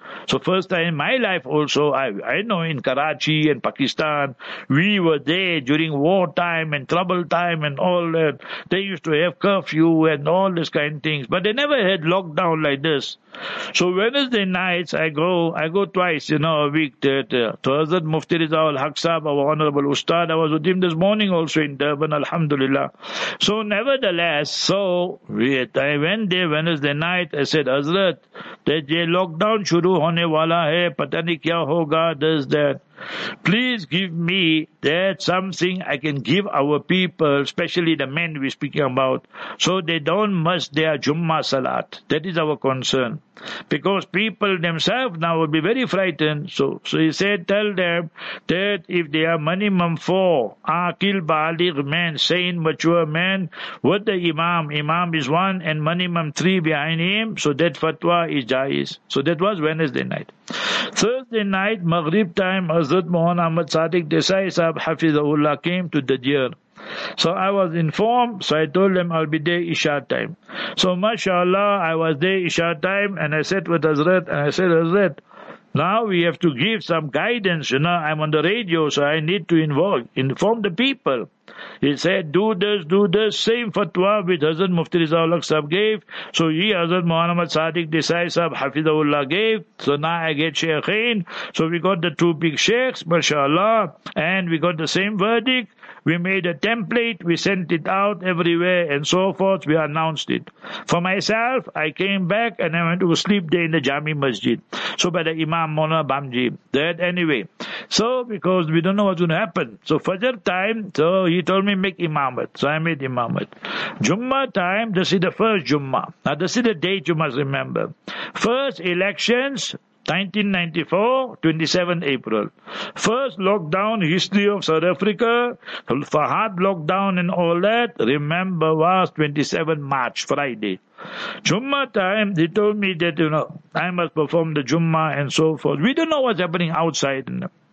So first time in my life also, I, I know in Karachi and Pakistan, we were there during war time and trouble time and all that. They used to have curfew and all this kind of things, but they never had lockdown like this. So Wednesday nights, I go, I go twice, you know, a week to, to, to Hazrat Mufti Riza al-Haq Sahab, our Honorable Ustad. I was with him this morning also in Durban, Alhamdulillah. So nevertheless, so we, I went there Wednesday night. I said, Hazrat, that ye lockdown shuru hone wala hai, pata nahi kya hoga, this, that. Please give me that something I can give our people, especially the men we're speaking about, so they don't miss their Jummah Salat. That is our concern. Because people themselves now will be very frightened. So, so he said, tell them that if they are minimum four, Aqil Baligh men, sane, mature men, with the Imam, Imam is one and minimum three behind him, so that fatwa is jais. So that was Wednesday night. Thursday night, Maghrib time, Hazrat Mohan Ahmad Sadiq Desai Sahab Hafizahullah came to Dajir. So I was informed, so I told them I'll be there Isha time. So mashallah, I was there Isha time and I sat with Hazrat and I said, Hazrat, now we have to give some guidance, you know, I'm on the radio, so I need to involve, inform the people. He said, do this, do this, same fatwa which Hazrat Mufti Riza al-Haq Sahab gave. So he, Hazrat Muhammad Sadiq Desai Sahab Hafizahullah gave. So now I get Shaykhain. So we got the two big sheikhs, mashallah, and we got the same verdict. We made a template, we sent it out everywhere and so forth, we announced it. For myself, I came back and I went to sleep there in the Jami Masjid. So by the Imam Mona Bamji. That anyway. So because we don't know what's going to happen. So Fajr time, so he told me make Imamat. So I made Imamat. Jummah time, this is the first Jummah. Now this is the date you must remember. First elections, nineteen ninety-four, twenty-seventh April. First lockdown history of South Africa, Fahad lockdown and all that, remember was twenty-seventh March, Friday. Jummah time, he told me that, you know, I must perform the Jummah and so forth. We don't know what's happening outside.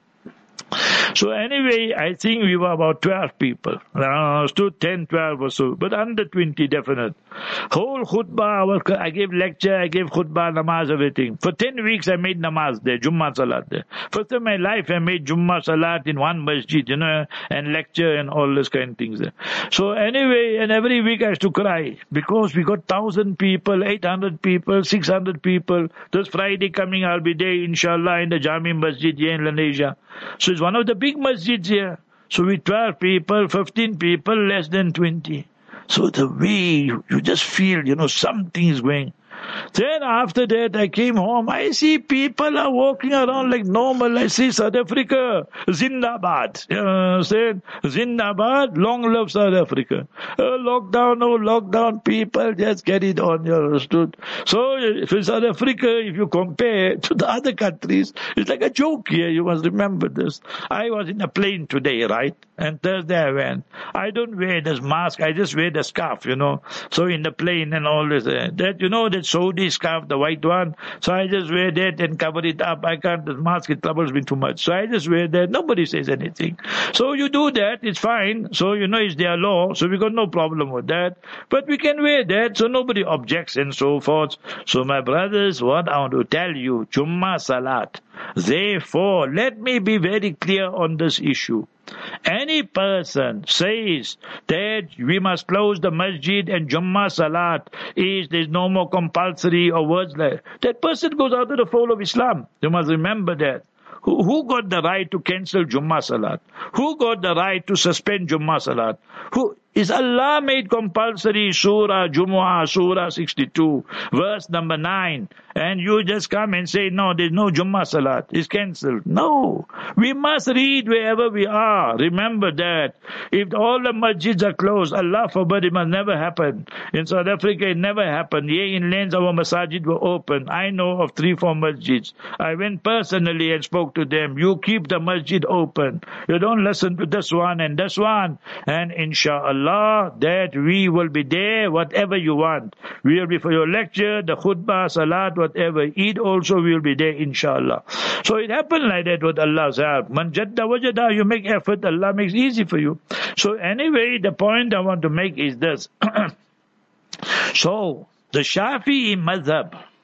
So anyway, I think we were about twelve people. I stood ten, twelve or so, but under twenty definite. Whole khutbah, I gave lecture, I gave khutbah, namaz, everything. For ten weeks I made namaz there, Jummah Salat there. First time in my life I made Jummah Salat in one masjid, you know, and lecture and all those kind of things there. So anyway, and every week I used to cry, because we got one thousand people, eight hundred people, six hundred people. This Friday coming I'll be there, inshallah, in the Jami Masjid here in Lanesia. So it's one of the big masjids here. So with twelve people, fifteen people, less than twenty. So the way you, you just feel, you know, something is going. Then after that, I came home. I see people are walking around like normal. I see South Africa, Zindabad. You know, said Zindabad, long live South Africa. Uh, lockdown, no lockdown. People just carried on. You understood? So if in South Africa, if you compare to the other countries, it's like a joke here. You must remember this. I was in a plane today, right? And Thursday I went. I don't wear this mask. I just wear the scarf, you know. So in the plane and all this, uh, that you know that Saudi scarf, the white one. So I just wear that and cover it up. I can't, the mask, it troubles me too much. So I just wear that. Nobody says anything. So you do that, it's fine. So you know it's their law. So we got no problem with that. But we can wear that, so nobody objects and so forth. So my brothers, what I want to tell you, Jummah Salat. Therefore, let me be very clear on this issue. Any person says that we must close the masjid and Jummah Salat is there's no more compulsory or words like that, that person goes out of the fold of Islam. You must remember that. Who, who got the right to cancel Jummah Salat? Who got the right to suspend Jummah Salat? Who is Allah made compulsory Surah Jumu'ah, Surah sixty-two, verse number nine, and you just come and say, no, there's no Jummah Salat, it's cancelled. No, we must read wherever we are. Remember that. If all the masjids are closed, Allah forbid, it must never happen. In South Africa, it never happened. Here in Lens, our masajid were open. I know of three, four masjids. I went personally and spoke to them. You keep the masjid open. You don't listen to this one and this one. And inshallah, that we will be there, whatever you want. We will be for your lecture, the khutbah, salat, whatever. Eid also we will be there, inshallah. So it happened like that with Allah's help. Man jadda wajada, you make effort, Allah makes easy for you. So anyway, the point I want to make is this. So, the Shafi'i madhab,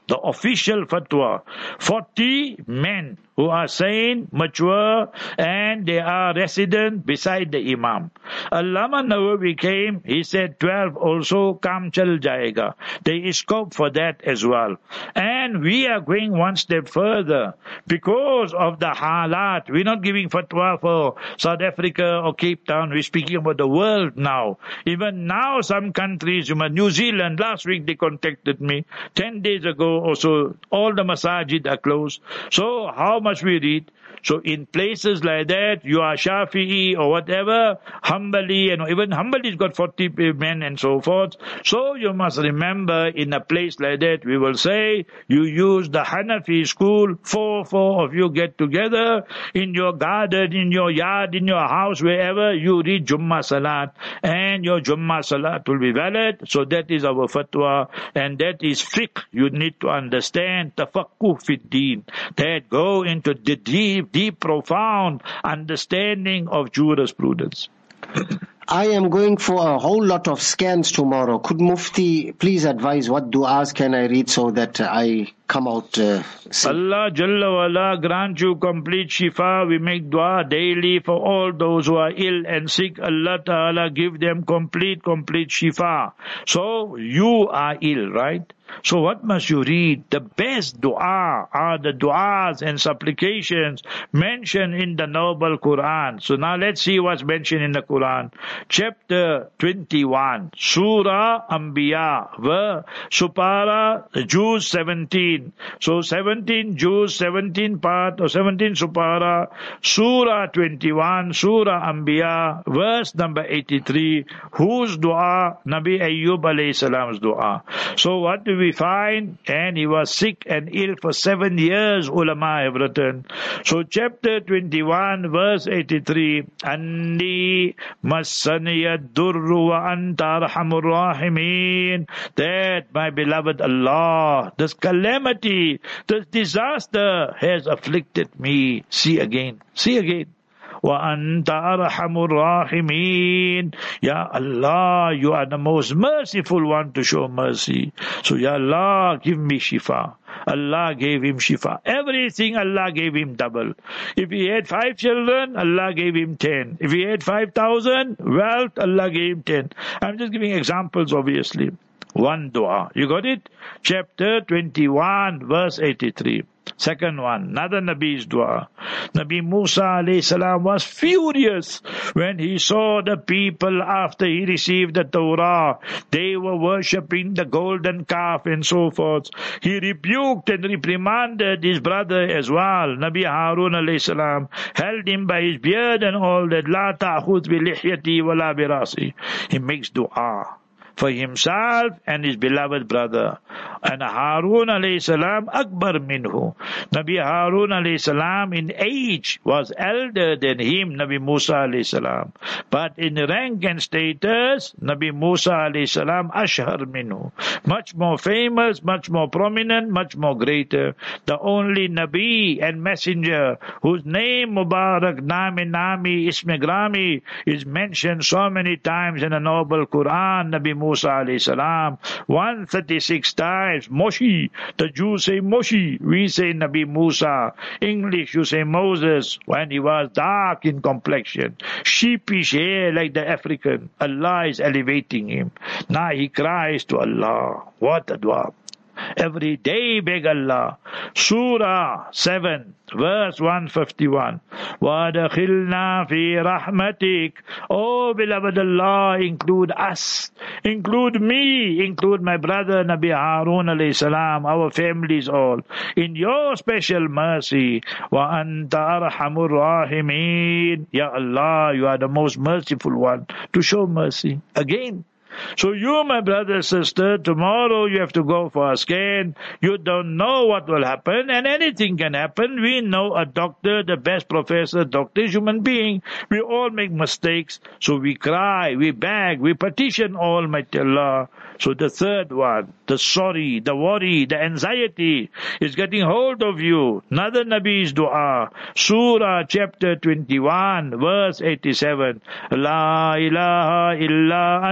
the official fatwa. forty men who are sane, mature, and they are resident beside the Imam. Allama Nawawi came, he said twelve also kam chal jayega. There is scope for that as well. And we are going one step further. Because of the halat, we're not giving fatwa for South Africa or Cape Town, we're speaking about the world now. Even now some countries, New Zealand, last week they contacted me, ten days ago or so, all the masajid are closed. So how much we read? So in places like that, you are Shafi'i or whatever, Hanbali, and even Hanbali's got forty men and so forth. So you must remember, in a place like that, we will say, you use the Hanafi school, four, four of you get together, in your garden, in your yard, in your house, wherever, you read Jummah Salat, and your Jummah Salat will be valid. So that is our fatwa, and that is fiqh. You need to understand, tafaqquh fi din, that go into the deep, deep, profound understanding of jurisprudence. I am going for a whole lot of scans tomorrow. Could Mufti please advise what du'as can I read so that I come out uh, safe? Allah Jalla wa'ala grant you complete shifa. We make dua daily for all those who are ill and sick. Allah Ta'ala give them complete, complete shifa. So you are ill, right? So what must you read? The best dua are the duas and supplications mentioned in the Noble Quran. So now let's see what's mentioned in the Quran. Chapter twenty-one, Surah Anbiya, verse Supara, Juz seventeen. So seventeen Juz, seventeen part, or seventeen Supara, Surah twenty-one, Surah Anbiya, verse number eighty-three. Whose dua? Nabi Ayyub alayhi salam's dua. So what do we find? And he was sick and ill for seven years, ulama have written. So chapter twenty-one, verse eighty-three, Anni massaniya durru wa anta arhamur rahimin. That, my beloved Allah, this calamity, this disaster has afflicted me. See again, see again. وَأَنْتَ أَرْحَمُ الرَّاحِمِينَ. Ya Allah, you are the most merciful one to show mercy. So Ya Allah, give me shifa. Allah gave him shifa. Everything Allah gave him double. If he had five children, Allah gave him ten. If he had five thousand wealth, Allah gave him ten. I'm just giving examples, obviously. One dua. You got it? Chapter twenty-one, verse eighty-three. Second one, another Nabi's dua. Nabi Musa alayhi salam was furious when he saw the people after he received the Torah. They were worshipping the golden calf and so forth. He rebuked and reprimanded his brother as well. Nabi Harun alayhi salam held him by his beard and all that. La ta'khudh bi lihyati wa la bi rasi. He makes dua for himself and his beloved brother. And Harun alayhi salam akbar minhu. Nabi Harun alayhi salam in age was elder than him, Nabi Musa alayhi salam. But in rank and status, Nabi Musa alayhi salam ashhar minhu. Much more famous, much more prominent, much more greater. The only Nabi and messenger whose name Mubarak, Nami Nami, Isme Grami is mentioned so many times in the Noble Quran, Nabi Musa alayhi salam, one hundred thirty-six times. Moshi, the Jews say Moshi, we say Nabi Musa. English, you say Moses, when he was dark in complexion, sheepish hair like the African. Allah is elevating him. Now he cries to Allah. What a dua. Every day beg Allah. Surah seven, verse one fifty-one. وَأَدْخِلْنَا فِي رَحْمَتِكَ. Oh beloved Allah, include us, include me, include my brother Nabi Harun alayhi salam, our families all, in your special mercy. وَأَنْتَ أَرْحَمُ الرَّاحِمِينَ. Ya Allah, you are the most merciful one to show mercy. Again. So you, my brother, sister, tomorrow you have to go for a scan. You don't know what will happen, and anything can happen. We know a doctor, the best professor, doctor is human being. We all make mistakes. So we cry, we beg, we petition Almighty Allah. So the third one, the sorry, the worry, the anxiety is getting hold of you. Another Nabi's dua. Surah chapter twenty-one, verse eighty-seven. La ilaha illa anta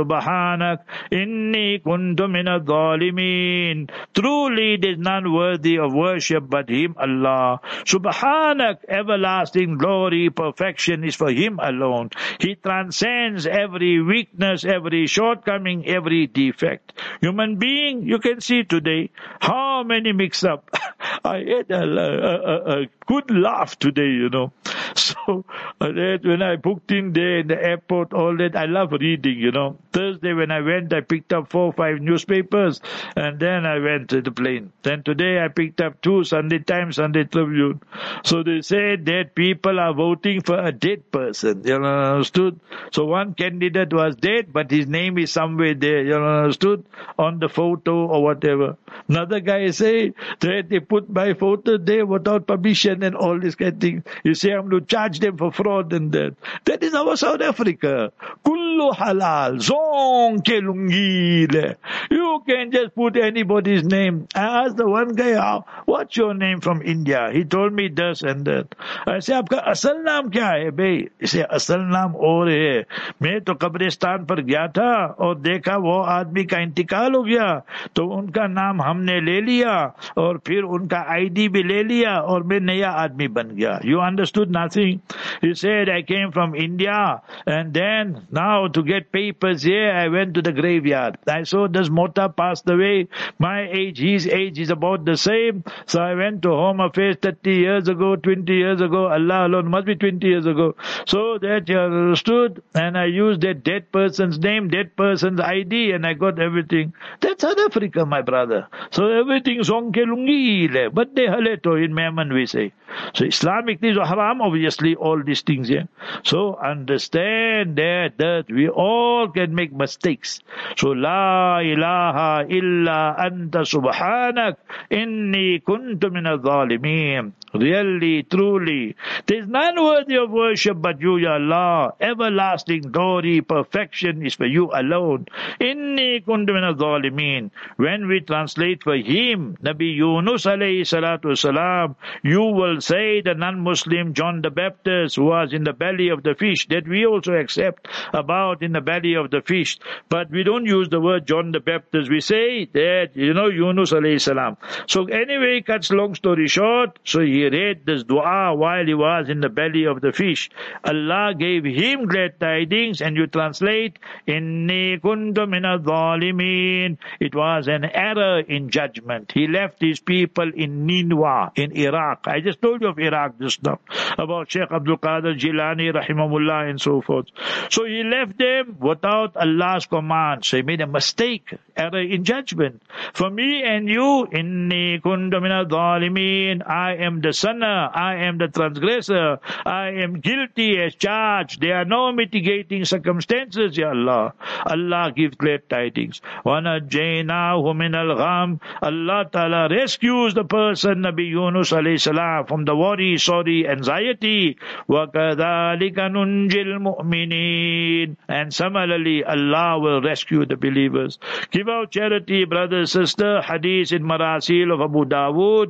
Subhanak, inni kuntu min adh-dhalimin. Truly there is none worthy of worship but Him, Allah. Subhanak, everlasting glory, perfection is for Him alone. He transcends every weakness, every shortcoming, every defect. Human being, you can see today how many mix up. I had a, a, a, a good laugh today, you know. So uh, that when I booked in there in the airport, all that, I love reading, you know. Thursday when I went, I picked up four or five newspapers, and then I went to the plane. Then today I picked up two, Sunday Times, Sunday Tribune. So they said that people are voting for a dead person, you know, understood? So one candidate was dead, but his name is somewhere there, you know, understood? On the photo or whatever. Another guy say that they put my photo there without permission and all this kind of thing. You say I'm going to charge them for fraud and that. That is our South Africa. Kullu halal. Zong kelungile. You can just put anybody's name. I asked the one guy, oh, what's your name from India? He told me this and that. I say, आपका असल नाम क्या है बे? इसे असल नाम और है. मैं तो कब्रिस्तान पर गया था और देखा वो आदमी का इंतकाल हो गया तो उनका नाम हमने ले लिया और फिर उनका आईडी भी ले लिया और मैं नया आदमी बन गया. You understood nothing? He said, I came from India and then now to get papers here, I went to the graveyard. I saw this Mota passed away. My age, his age is about the same. So I went to Home Affairs thirty years ago, twenty years ago. Allah alone, must be twenty years ago. So that you understood, and I used that dead person's name, dead person's I D, and I got everything. That's South Africa, my brother. So everything's onkelungile, but they haleto in Memon we say. So Islamic things are haram, obviously, all these things here. So understand that, that we all can make mistakes. So La ilaha illa anta subhanak inni kuntu min adh-dhalimin. Really, truly, there is none worthy of worship but you, Ya Allah. Everlasting glory, perfection is for you alone. Inni kuntu min adh-dhalimin. When we translate for him, Nabi Yunus alayhi salatu wasalam, you will say the non-Muslim John the Baptist who was in the belly of the fish, that we also accept about in the belly of the fish. But we don't use the word John the Baptist. We say that, you know, Yunus alayhi salam. So anyway, cuts long story short, so he read this dua while he was in the belly of the fish. Allah gave him glad tidings, and you translate, Inni kuntu min adh-dhalimin. It was an error in judgment. He left his people in Ninwa, in Iraq. I just told you of Iraq just now, about Sheikh Abdul Qadir Jilani, rahimahullah, and so forth. So he left them without Allah's command. So he made a mistake, error in judgment. For me and you, Inni kuntu min adh-dhalimin. I am the sinner, I am the transgressor, I am guilty as charged. There are no mitigating circumstances, Ya Allah. Allah gives glad tidings. وَنَجَّيْنَاهُ مِنَ الْغَامِ. Allah Ta'ala rescues the person, Nabi Yunus alayhi salam, from the worry, sorry, anxiety. وَكَذَلِكَ نُنْجِ الْمُؤْمِنِينَ. And similarly, Allah will rescue the believers. Give out charity, brother, sister. Hadith in Marasil of Abu Dawood.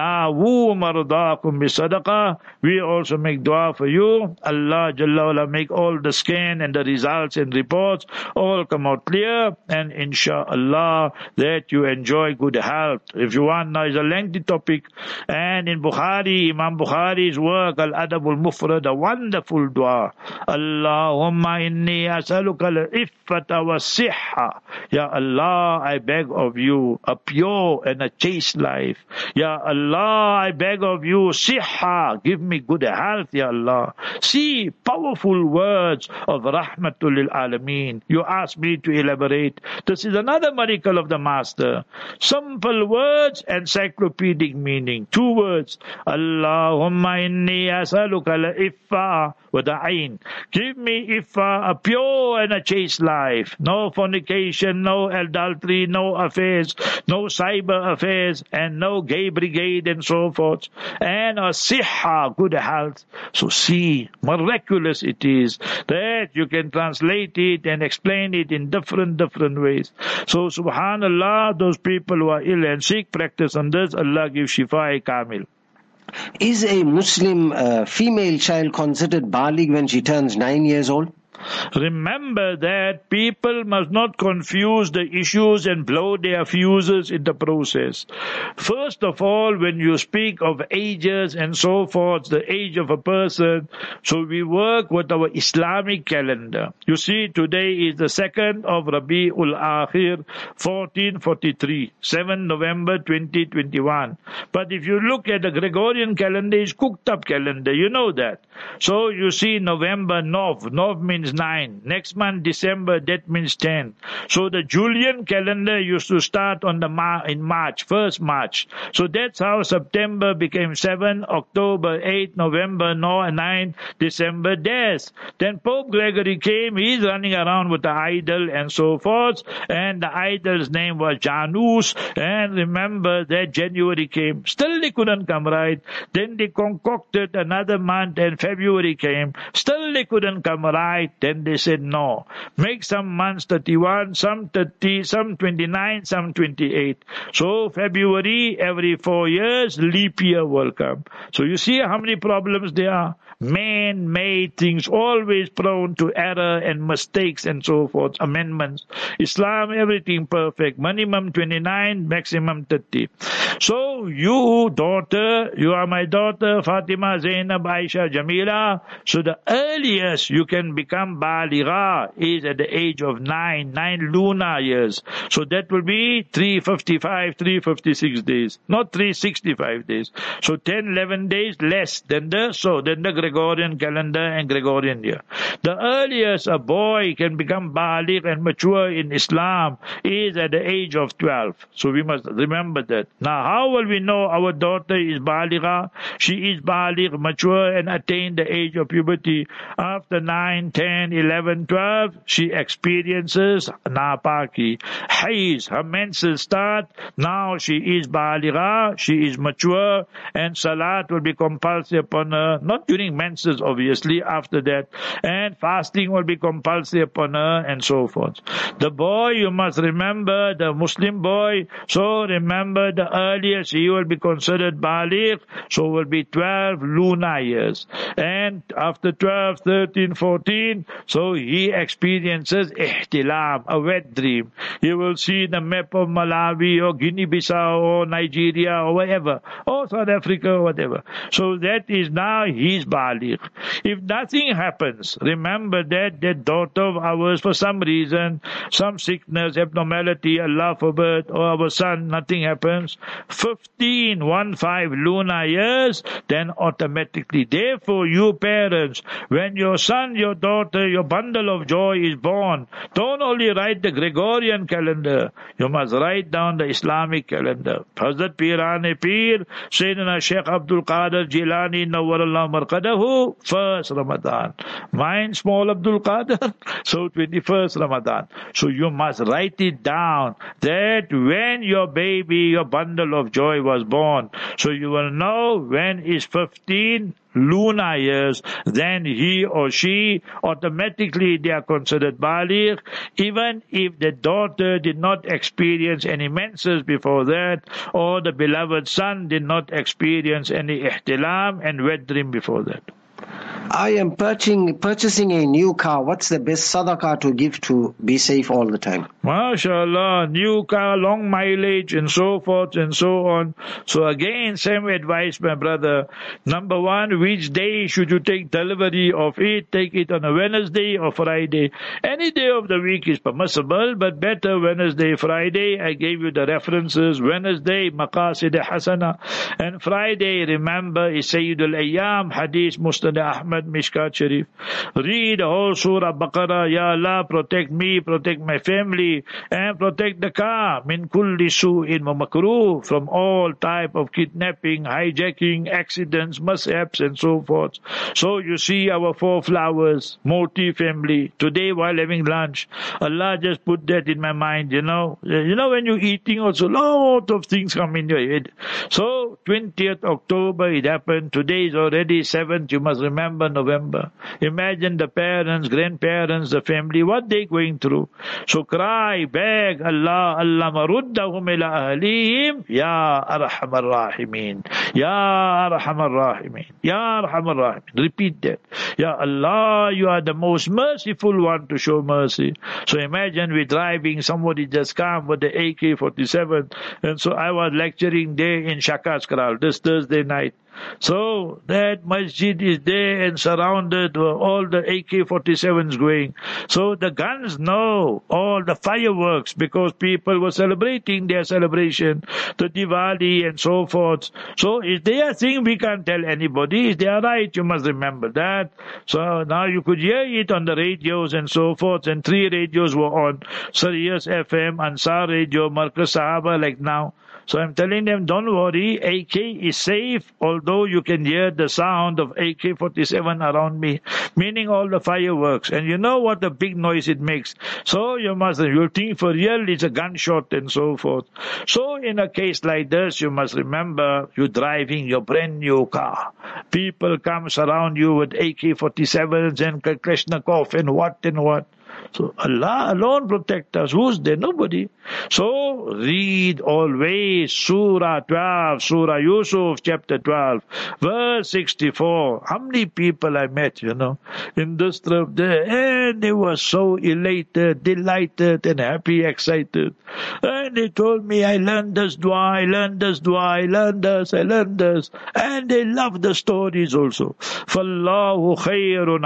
Dawu mardakum bi-sadaqah. We also make dua for you. Allah Jalla wala make all the scan and the results and reports all come out clear, and inshallah that you enjoy good health. If you want, now is a lengthy topic, and in Bukhari, Imam Bukhari's work, Al-Adab al-Mufrad, a wonderful dua. Allahumma inni as'aluka al-iffata wa-sihha. Ya Allah, I beg of you a pure and a chaste life. Ya Allah, I beg of you, sihha, give me good health, Ya Allah. See, powerful words of rahmatul lil alameen. You ask me to elaborate. This is another miracle of the Master. Simple words, encyclopedic meaning. Two words. Allahumma inni as'aluka al-iffa wa da'ain. Give me iffa, a pure and a chaste life. No fornication, no adultery, no affairs, no cyber affairs, and no gay brigade and so forth. And a sihha, good health. So see, miraculous it is that you can translate it and explain it in different, different ways. So subhanallah, those people who are ill and sick, practice on this. Allah gives shifa kamil. Is a Muslim uh, female child considered baligh when she turns nine years old? Remember that people must not confuse the issues and blow their fuses in the process. First of all, when you speak of ages and so forth, the age of a person, so we work with our Islamic calendar. You see, today is the second of Rabi'ul Akhir, fourteen forty-three, seventh November twenty twenty-one. But if you look at the Gregorian calendar, it's cooked up calendar, you know that. So you see November, Nov, Nov means nine. Next month, December, that means ten. So the Julian calendar used to start on the Mar- in March, first March. So that's how September became seven, October eight, November nine, December dash. Then Pope Gregory came, he's running around with the idol and so forth, and the idol's name was Janus, and remember that January came. Still they couldn't come right. Then they concocted another month and February came. Still they couldn't come right. Then they said no. Make some months thirty-one, some thirty, some twenty-nine, some twenty-eight. So February, every four years, leap year will come. So you see how many problems there are. Man-made things, always prone to error and mistakes and so forth. Amendments. Islam, everything perfect. Minimum twenty-nine, maximum thirty. So you, daughter, you are my daughter, Fatima, Zainab, Aisha, Jamila. So the earliest you can become Baligha is at the age of nine, nine lunar years. So that will be three fifty-five, three fifty-six days, not three sixty-five days. So ten, eleven days less than the, so than the Gregorian calendar and Gregorian year. The earliest a boy can become Baligh and mature in Islam is at the age of twelve. So we must remember that. Now, how will we know our daughter is Baligha? She is Baligh, mature and attained the age of puberty. After nine, ten, eleven, twelve, she experiences Napaki. Haiz, her menses start. Now she is Baligha, she is mature, and Salat will be compulsory upon her, not during menses obviously, after that, and fasting will be compulsory upon her and so forth. The boy, you must remember, the Muslim boy, so remember the earliest he will be considered Baligh, so will be twelve lunar years, and after twelve, thirteen, fourteen, so he experiences ihtilam, a wet dream. He will see the map of Malawi or Guinea-Bissau or Nigeria or wherever, or South Africa or whatever. So that is now his Baligh. If nothing happens, remember that that daughter of ours, for some reason, some sickness, abnormality, Allah forbid, or our son, nothing happens, fifteen, one five lunar years, then automatically. Therefore, you parents, when your son, your daughter, your bundle of joy is born, don't only write the Gregorian calendar, you must write down the Islamic calendar. Hazrat Pirane Pir, Sayyidina Sheikh Abdul Qadir Jilani, Nawwarallah Marqadahu, first Ramadan. Mine, small Abdul Qadir, so twenty-first Ramadan. So you must write it down that when your baby, your bundle of joy was born, so you will know when is fifteen lunar years, then he or she, automatically they are considered Baligh, even if the daughter did not experience any menses before that, or the beloved son did not experience any ihtilam and wet dream before that. I am purchasing, purchasing a new car. What's the best sadaqah to give to be safe all the time? MashaAllah, new car, long mileage and so forth and so on. So again, same advice, my brother. Number one, which day should you take delivery of it? Take it on a Wednesday or Friday. Any day of the week is permissible, but better Wednesday, Friday. I gave you the references. Wednesday, Maqasid Hasana. And Friday, remember, is Sayyidul Ayyam, Hadith Musnad Ahmad, Mishkat Sharif. Read the whole Surah Baqarah. Ya Allah, protect me, protect my family, and protect the car. Min kulli su'in wa makruh, from all type of kidnapping, hijacking, accidents, mishaps, and so forth. So you see our four flowers, Moti family. Today while having lunch, Allah just put that in my mind, you know. You know when you're eating also, lot of things come in your head. So twentieth October it happened. Today is already seventh. You must remember October, November. Imagine the parents, grandparents, the family, what they're going through. So cry, beg, Allah, Allah maruddahum ila ahlihim, Ya Arhamar Rahimin, Ya Arhamar Rahimin, Ya Arhamar Rahimin. Repeat that. Ya Allah, you are the most merciful one to show mercy. So imagine we're driving, somebody just come with the A K forty-seven, and so I was lecturing there in Shakas Kral this Thursday night. So that masjid is there and surrounded with all the A K forty-sevens going. So the guns know all the fireworks because people were celebrating their celebration, the Diwali and so forth. So if they are saying we can't tell anybody, if they are right, you must remember that. So now you could hear it on the radios and so forth, and three radios were on, Sirius F M, Ansar Radio, Markaz Sahaba, like now. So I'm telling them, don't worry, A K is safe, although you can hear the sound of A K forty-seven around me, meaning all the fireworks. And you know what a big noise it makes. So you must, you think for real it's a gunshot and so forth. So in a case like this, you must remember, you're driving your brand new car. People come surround you with A K forty-sevens and Kalashnikov and what and what. So Allah alone protect us. Who's there? Nobody. So read always Surah twelve, Surah Yusuf, chapter twelve, verse sixty-four. How many people I met, you know, in this trip there, and they were so elated, delighted, and happy, excited. And they told me, I learned this dua, I learned this dua, I learned this, I learned this. And they loved the stories also. فَاللَّهُ خَيْرٌ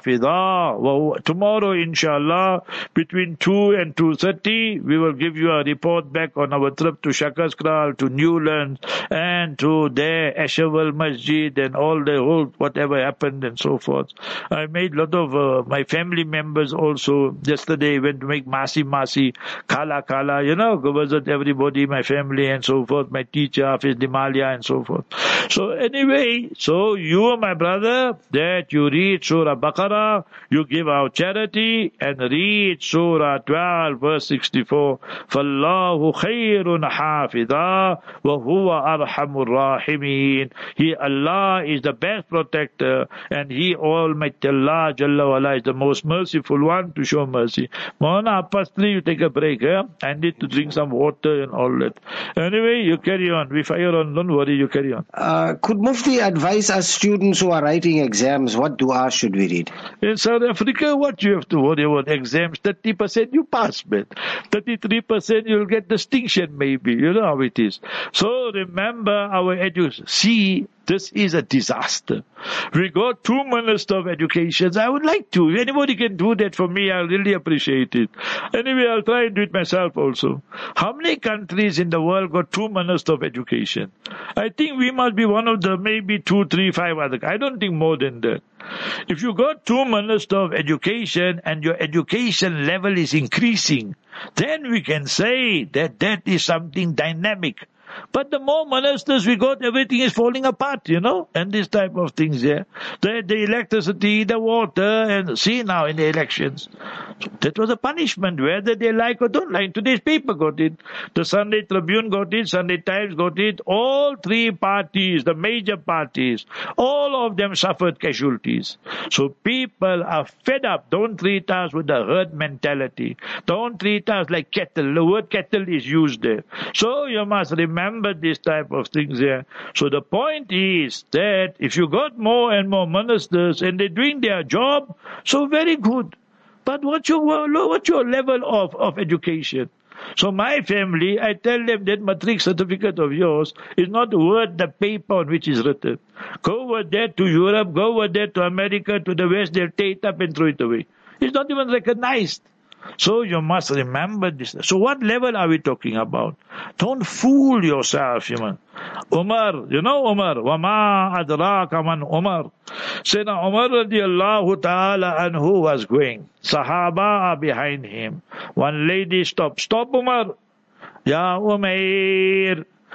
حَافِظًا. Tomorrow, inshallah, between two and two thirty, we will give you a report back on our trip to Shakas Kral, to Newlands, and to their Ashaval Masjid, and all the whole, whatever happened and so forth. I made a lot of uh, my family members also. Yesterday went to make Masi Masi, Kala Kala, you know, go visit everybody, my family and so forth, my teacher, Hafiz Dimalia and so forth. So anyway, so you, my brother, that you read Surah Baqarah, you give out charity, and read Surah twelve, verse sixty-four. فَاللَّهُ خَيْرٌ حَافِظًا وَهُوَ أَرْحَمُ الرَّاحِمِينَ. He, Allah, is the best protector, and He, Almighty Allah, Jalla wala, is the most merciful one to show mercy. Mohana, firstly, you take a break, eh? I need to drink some water and all that. Anyway, you carry on. We fire on. Don't worry, you carry on. Uh, could Mufti advise us students who are writing exams, what dua should we read? In South Africa, what you have to worry about exams? thirty percent you pass, but thirty-three percent you'll get distinction maybe. You know how it is. So remember our education. See, this is a disaster. We got two ministers of education. I would like to. If anybody can do that for me, I'll really appreciate it. Anyway, I'll try and do it myself also. How many countries in the world got two ministers of education? I think we must be one of the maybe two, three, five other. I don't think more than that. If you got two ministers of education and your education level is increasing, then we can say that that is something dynamic. But the more ministers we got, everything is falling apart, you know, and this type of things there. The, the electricity, the water, and see now in the elections. So that was a punishment, whether they like or don't like. Today's paper got it. The Sunday Tribune got it. Sunday Times got it. All three parties, the major parties, all of them suffered casualties. So people are fed up. Don't treat us with the herd mentality. Don't treat us like cattle. The word cattle is used there. So you must remember Remember this type of things here. So the point is that if you got more and more ministers and they're doing their job, so very good. But what's your what's your level of, of education? So my family, I tell them that matric certificate of yours is not worth the paper on which it's written. Go over there to Europe, go over there to America, to the West, they'll take it up and throw it away. It's not even recognized. So you must remember this. So what level are we talking about? Don't fool yourself, you man. Umar, you know Umar. Wama adraka man Umar. Sayyidina Umar radiallahu ta'ala anhu was going. Sahaba are behind him. One lady stopped. Stop, Umar. Ya Umair.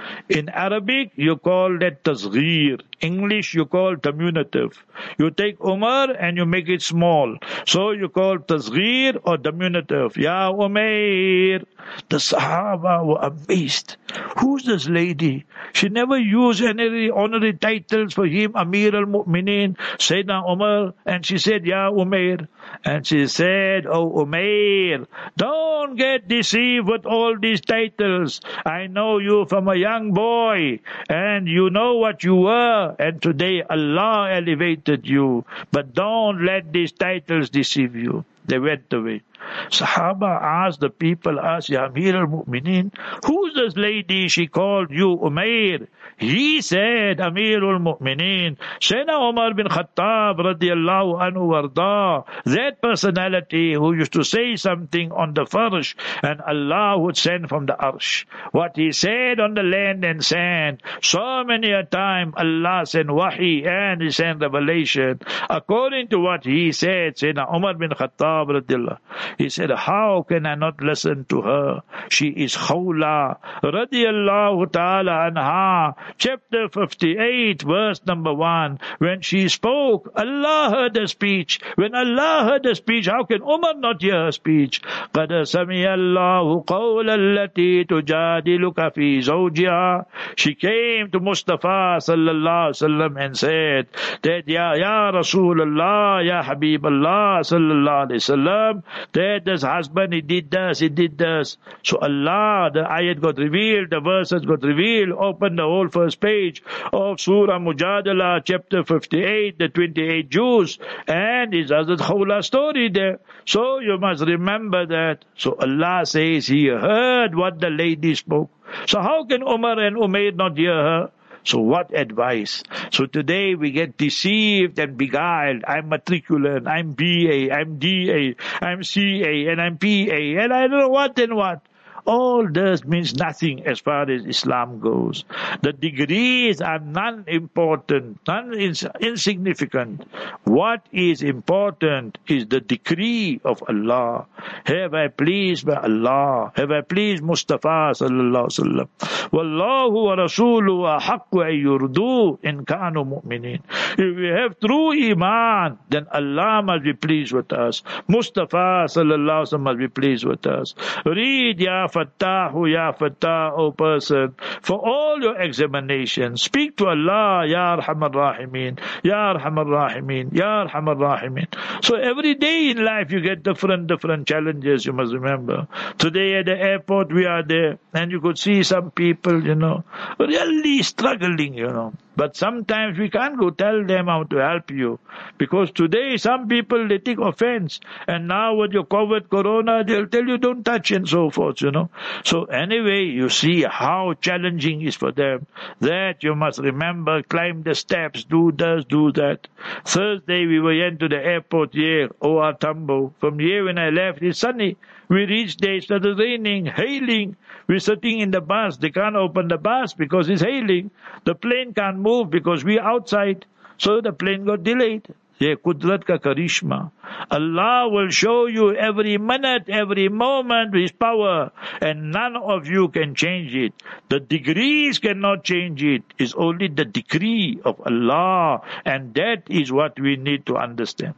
In Arabic, you call that tasghir. English, you call diminutive. You take Umar and you make it small. So you call tasghir or diminutive. Ya Umair. The Sahaba were amazed. Who's this lady? She never used any honorary titles for him, Amir al-Mu'mineen, Sayyidina Umar. And she said, Ya Umair. And she said, Oh Umair, don't get deceived with all these titles. I know you from a young boy, and you know what you were, and today Allah elevated you. But don't let these titles deceive you. They went away. Sahaba asked the people, asked Ya Amir al-Mu'mineen, who's this lady she called you Umair? He said, Amir al-Mu'mineen, Sayyidina Umar bin Khattab radiyallahu anhu warda, that personality who used to say something on the farsh and Allah would send from the arsh. What he said on the land and sand, so many a time Allah sent wahi and he sent revelation. According to what he said, Sayyidina Umar bin Khattab radiyallahu, he said, how can I not listen to her? She is Khawla radiyallahu ta'ala anha. Chapter fifty-eight, verse number one. When she spoke, Allah heard her speech. When Allah heard her speech, how can Umar not hear her speech? قَدْ سَمِيَ اللَّهُ قَوْلَ الَّتِي تُجَادِلُكَ فِي زَوْجِهَا. She came to Mustafa sallallahu alaihi wasallam and said that, Ya, Ya Rasulullah, Ya Habibullah sallallahu alaihi wasallam, that this husband, he did this, he did this. So Allah, the ayat got revealed, the verses got revealed, opened the whole first page of Surah Mujadala, chapter fifty-eight, the twenty-eight Jews, and it's Hazrat Khawla story there. So you must remember that. So Allah says He heard what the lady spoke. So how can Umar and Umair not hear her? So what advice? So today we get deceived and beguiled. I'm matriculant, I'm B A, I'm D A, I'm C A, and I'm P A, and I don't know what and what. All this means nothing as far as Islam goes. The degrees are non-important, non-insignificant. What is important is the decree of Allah. Have I pleased by Allah? Have I pleased Mustafa sallallahu alaihi wasallam? Wallahu wa rasuluhu ahaqqu an yurdu in kanu mu'minin. If we have true iman, then Allah must be pleased with us. Mustafa sallallahu alaihi wasallam must be pleased with us. Read Ya Fattahu, Ya Fattah, O person, for all your examinations. Speak to Allah, Ya Arhamar Rahimeen, Ya Arhamar Rahimeen, Ya Arhamar Rahimeen. So every day in life you get different, different challenges, you must remember. Today at the airport we are there, and you could see some people, you know, really struggling, you know. But sometimes we can't go tell them how to help you. Because today some people, they take offense. And now with your COVID, corona, they'll tell you don't touch and so forth, you know. So anyway, you see how challenging it is for them. That you must remember, climb the steps, do this, do that. Thursday we went into the airport here, O R Tambo. From here when I left, it's sunny. We reached there, it started raining, hailing. We're sitting in the bus. They can't open the bus because it's hailing. The plane can't move because we're outside. So the plane got delayed. Ye Qudrat ka karishma. Allah will show you every minute, every moment His power, and none of you can change it. The degrees cannot change it. It's only the decree of Allah, and that is what we need to understand.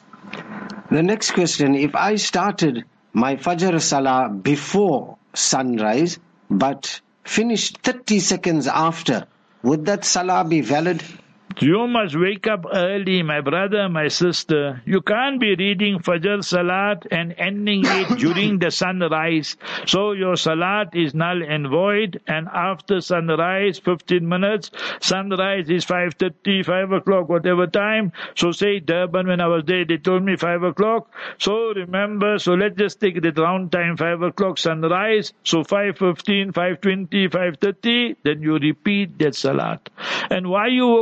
The next question, if I started my Fajr Salah before sunrise, but finished thirty seconds after, would that Salah be valid? You must wake up early, my brother, my sister. You can't be reading Fajr Salat and ending it during the sunrise. So your Salat is null and void. And after sunrise, fifteen minutes. Sunrise is five thirty, five o'clock, whatever time. So say Durban, when I was there, they told me five o'clock. So remember, so let's just take the round time, five o'clock sunrise. So five fifteen, five twenty, five thirty. Then you repeat that Salat. And why you woke up late?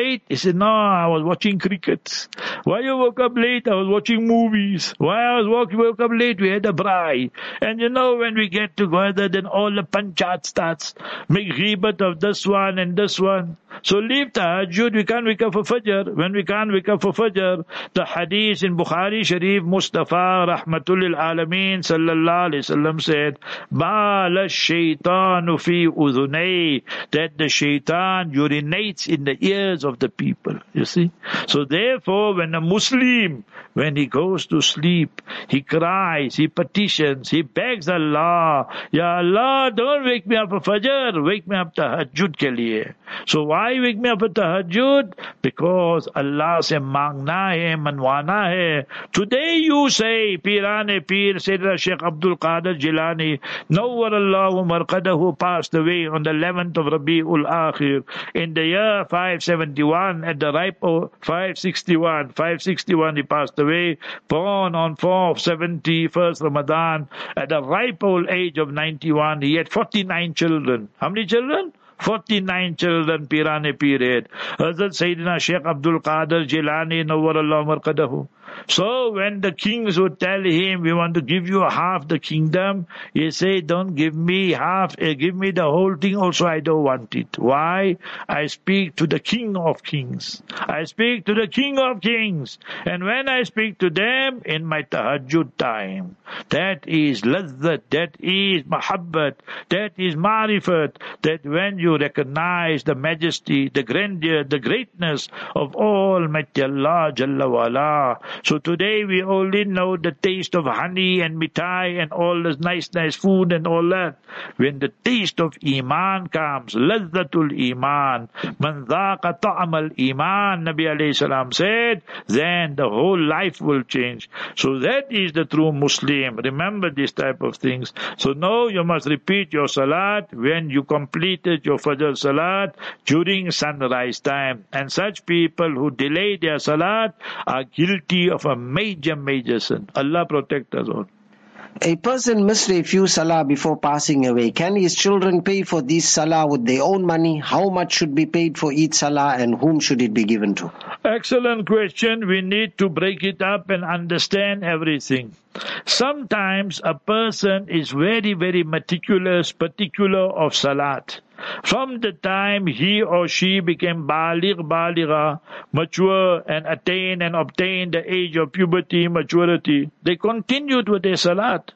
late? He said, no, I was watching cricket. Why you woke up late? I was watching movies. Why I was woke, woke up late? We had a braai. And you know, when we get together, then all the panchat starts. Make ghibat of this one and this one. So leave tahajjud. We can't wake up for fajr. When we can't wake up for fajr, the hadith in Bukhari Sharif, Mustafa Rahmatul lil Alameen Sallallahu Alaihi Wasallam said, Bala shaitanu fi udhunay, that the shaitan urinates in the ears of the people. You see? So therefore, when a Muslim, when he goes to sleep, he cries, he petitions, he begs Allah, Ya Allah, don't wake me up for fajr, wake me up tahajjud ke liye. So why wake me up for tahajjud? Because Allah se mangna hai, manwana hai. Today you say, Pirane Pir, Sayyidina Sheikh Abdul Qadir Jilani, Nawwarallahu marqadahu, passed away on the eleventh of Rabi'ul Akhir in the year five seventy-one at the ripe old, five sixty-one, five sixty-one he passed away, born on fourth seventy-first Ramadan at the ripe old age of ninety-one. He had forty-nine children. How many children? forty-nine children, Pirane Pir. Hazrat Sayyidina Sheikh Abdul Qadir Jilani, Nawwarallahu marqadahu. So when the kings would tell him, we want to give you half the kingdom, he say, don't give me half, uh, give me the whole thing also, I don't want it. Why? I speak to the King of Kings. I speak to the King of Kings. And when I speak to them in my tahajjud time, that is lazzat, that is mahabbat, that is marifat, that when you recognize the majesty, the grandeur, the greatness of Almighty Allah Jalla wa Ala. So today we only know the taste of honey and mitai and all this nice, nice food and all that. When the taste of Iman comes, lazzatul Iman, man dhaqa ta'amal Iman, Nabi alayhi salam said, then the whole life will change. So that is the true Muslim. Remember this type of things. So now you must repeat your salat when you completed your Fajr salat during sunrise time. And such people who delay their salat are guilty of a major, major sin. Allah protect us all. A person missed a few salah before passing away. Can his children pay for these salah with their own money? How much should be paid for each salah and whom should it be given to? Excellent question. We need to break it up and understand everything. Sometimes a person is very, very meticulous, particular of salat. From the time he or she became baligh, baligha, mature and attain and obtain the age of puberty, maturity, they continued with their salat.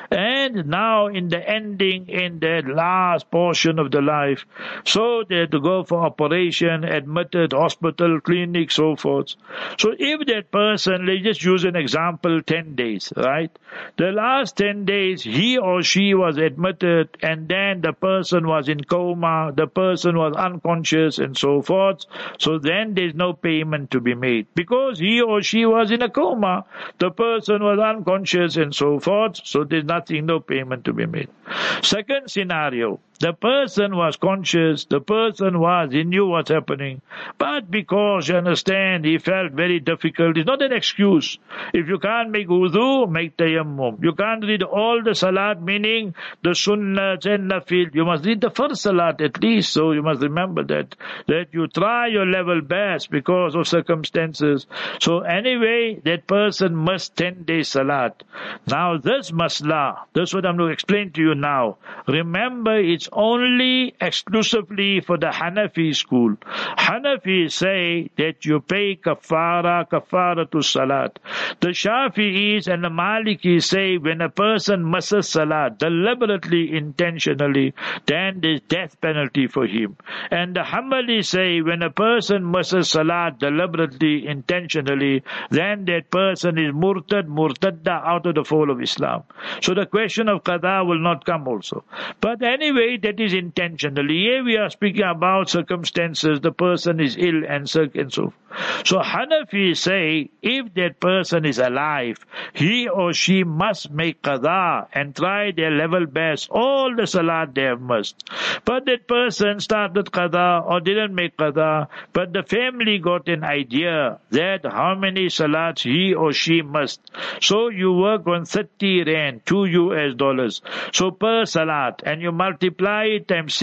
And now in the ending, in the last portion of the life, so they had to go for operation, admitted, hospital, clinic, so forth. So if that person, let's just use an example, ten days, right? The last ten days, he or she was admitted and then the person was in coma, the person was unconscious and so forth. So then there's no payment to be made because he or she was in a coma, the person was unconscious and so forth. So there's nothing, no payment to be made. Second scenario, the person was conscious, the person was, he knew what's happening. But because, you understand, he felt very difficult, it's not an excuse. If you can't make wudu, make tayammum. You can't read all the salat, meaning the sunnahs and nafil. You must read the first salat at least, so you must remember that. That you try your level best because of circumstances. So anyway, that person must ten days salat. Now this masla, that's what I'm going to explain to you now. Remember, it's only exclusively for the Hanafi school. Hanafi say that you pay kafara, kafara to salat. The Shafi'is and the Malikis say when a person misses salat, deliberately, intentionally, then there's death penalty for him. And the Hanbalis say when a person misses salat, deliberately, intentionally, then that person is murtad, murtadda, out of the fold of Islam. So the question of qada will not come also. But anyway, that is intentionally. Here we are speaking about circumstances. The person is ill and sick and so. So Hanafi say, if that person is alive, he or she must make qada and try their level best. All the salat they have must. But that person started qada or didn't make qada, but the family got an idea that how many salats he or she must. So you work on thirty rand, two U S dollars. So per salat, and you multiply it times six.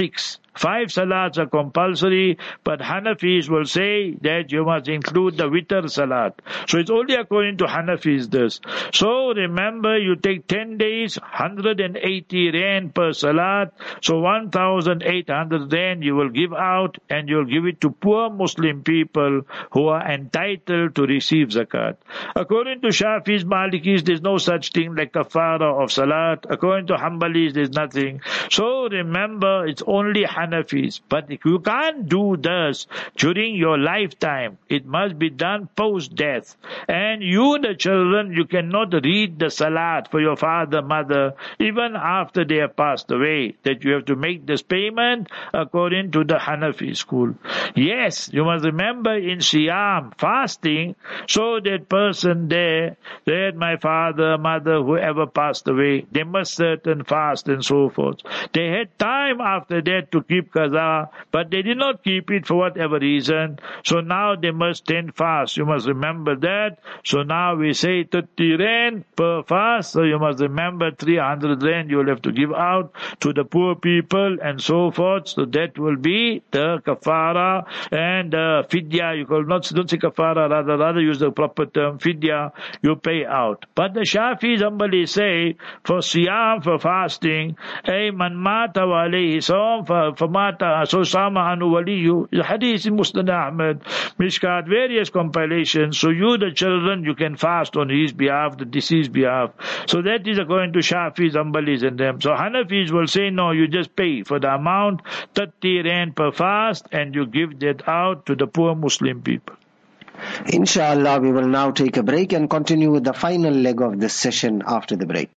Five salats are compulsory, but Hanafis will say that you must include the witr salat. So it's only according to Hanafis this. So remember, you take ten days, one hundred eighty rand per salat. So one thousand eight hundred rand you will give out, and you'll give it to poor Muslim people who are entitled to receive zakat. According to Shafis, Malikis, there's no such thing like kafara of salat. According to Hanbalis, there's nothing. So remember, it's only Hanafis. But if you can't do this during your lifetime, it must be done post-death. And you, the children, you cannot read the salat for your father, mother, even after they have passed away, that you have to make this payment according to the Hanafi school. Yes, you must remember in Siyam, fasting, so that person there, that my father, mother, whoever passed away, they must certain fast and so forth. They had time after that to keep qaza, but they did not keep it for whatever reason. So now they must stand fast. You must remember that. So now we say thirty rand per fast. So you must remember three hundred rand you will have to give out to the poor people and so forth. So that will be the kafara and the fidya. You call not don't say kafara, rather rather use the proper term fidya. You pay out. But the Shafi'i Hanbali say for siyam, for fasting, ay man mata wa alayhi sawm fa mata so sama anu waliyu. The hadith in Musnad Ahmad, Mishkat, various compilations. So you, the children, you can fast on his behalf, the deceased behalf. So that is according to Shafi's, Hanbalis and them. So Hanafis will say, no, you just pay for the amount, thirty rand per fast, and you give that out to the poor Muslim people. Inshallah, we will now take a break and continue with the final leg of this session after the break.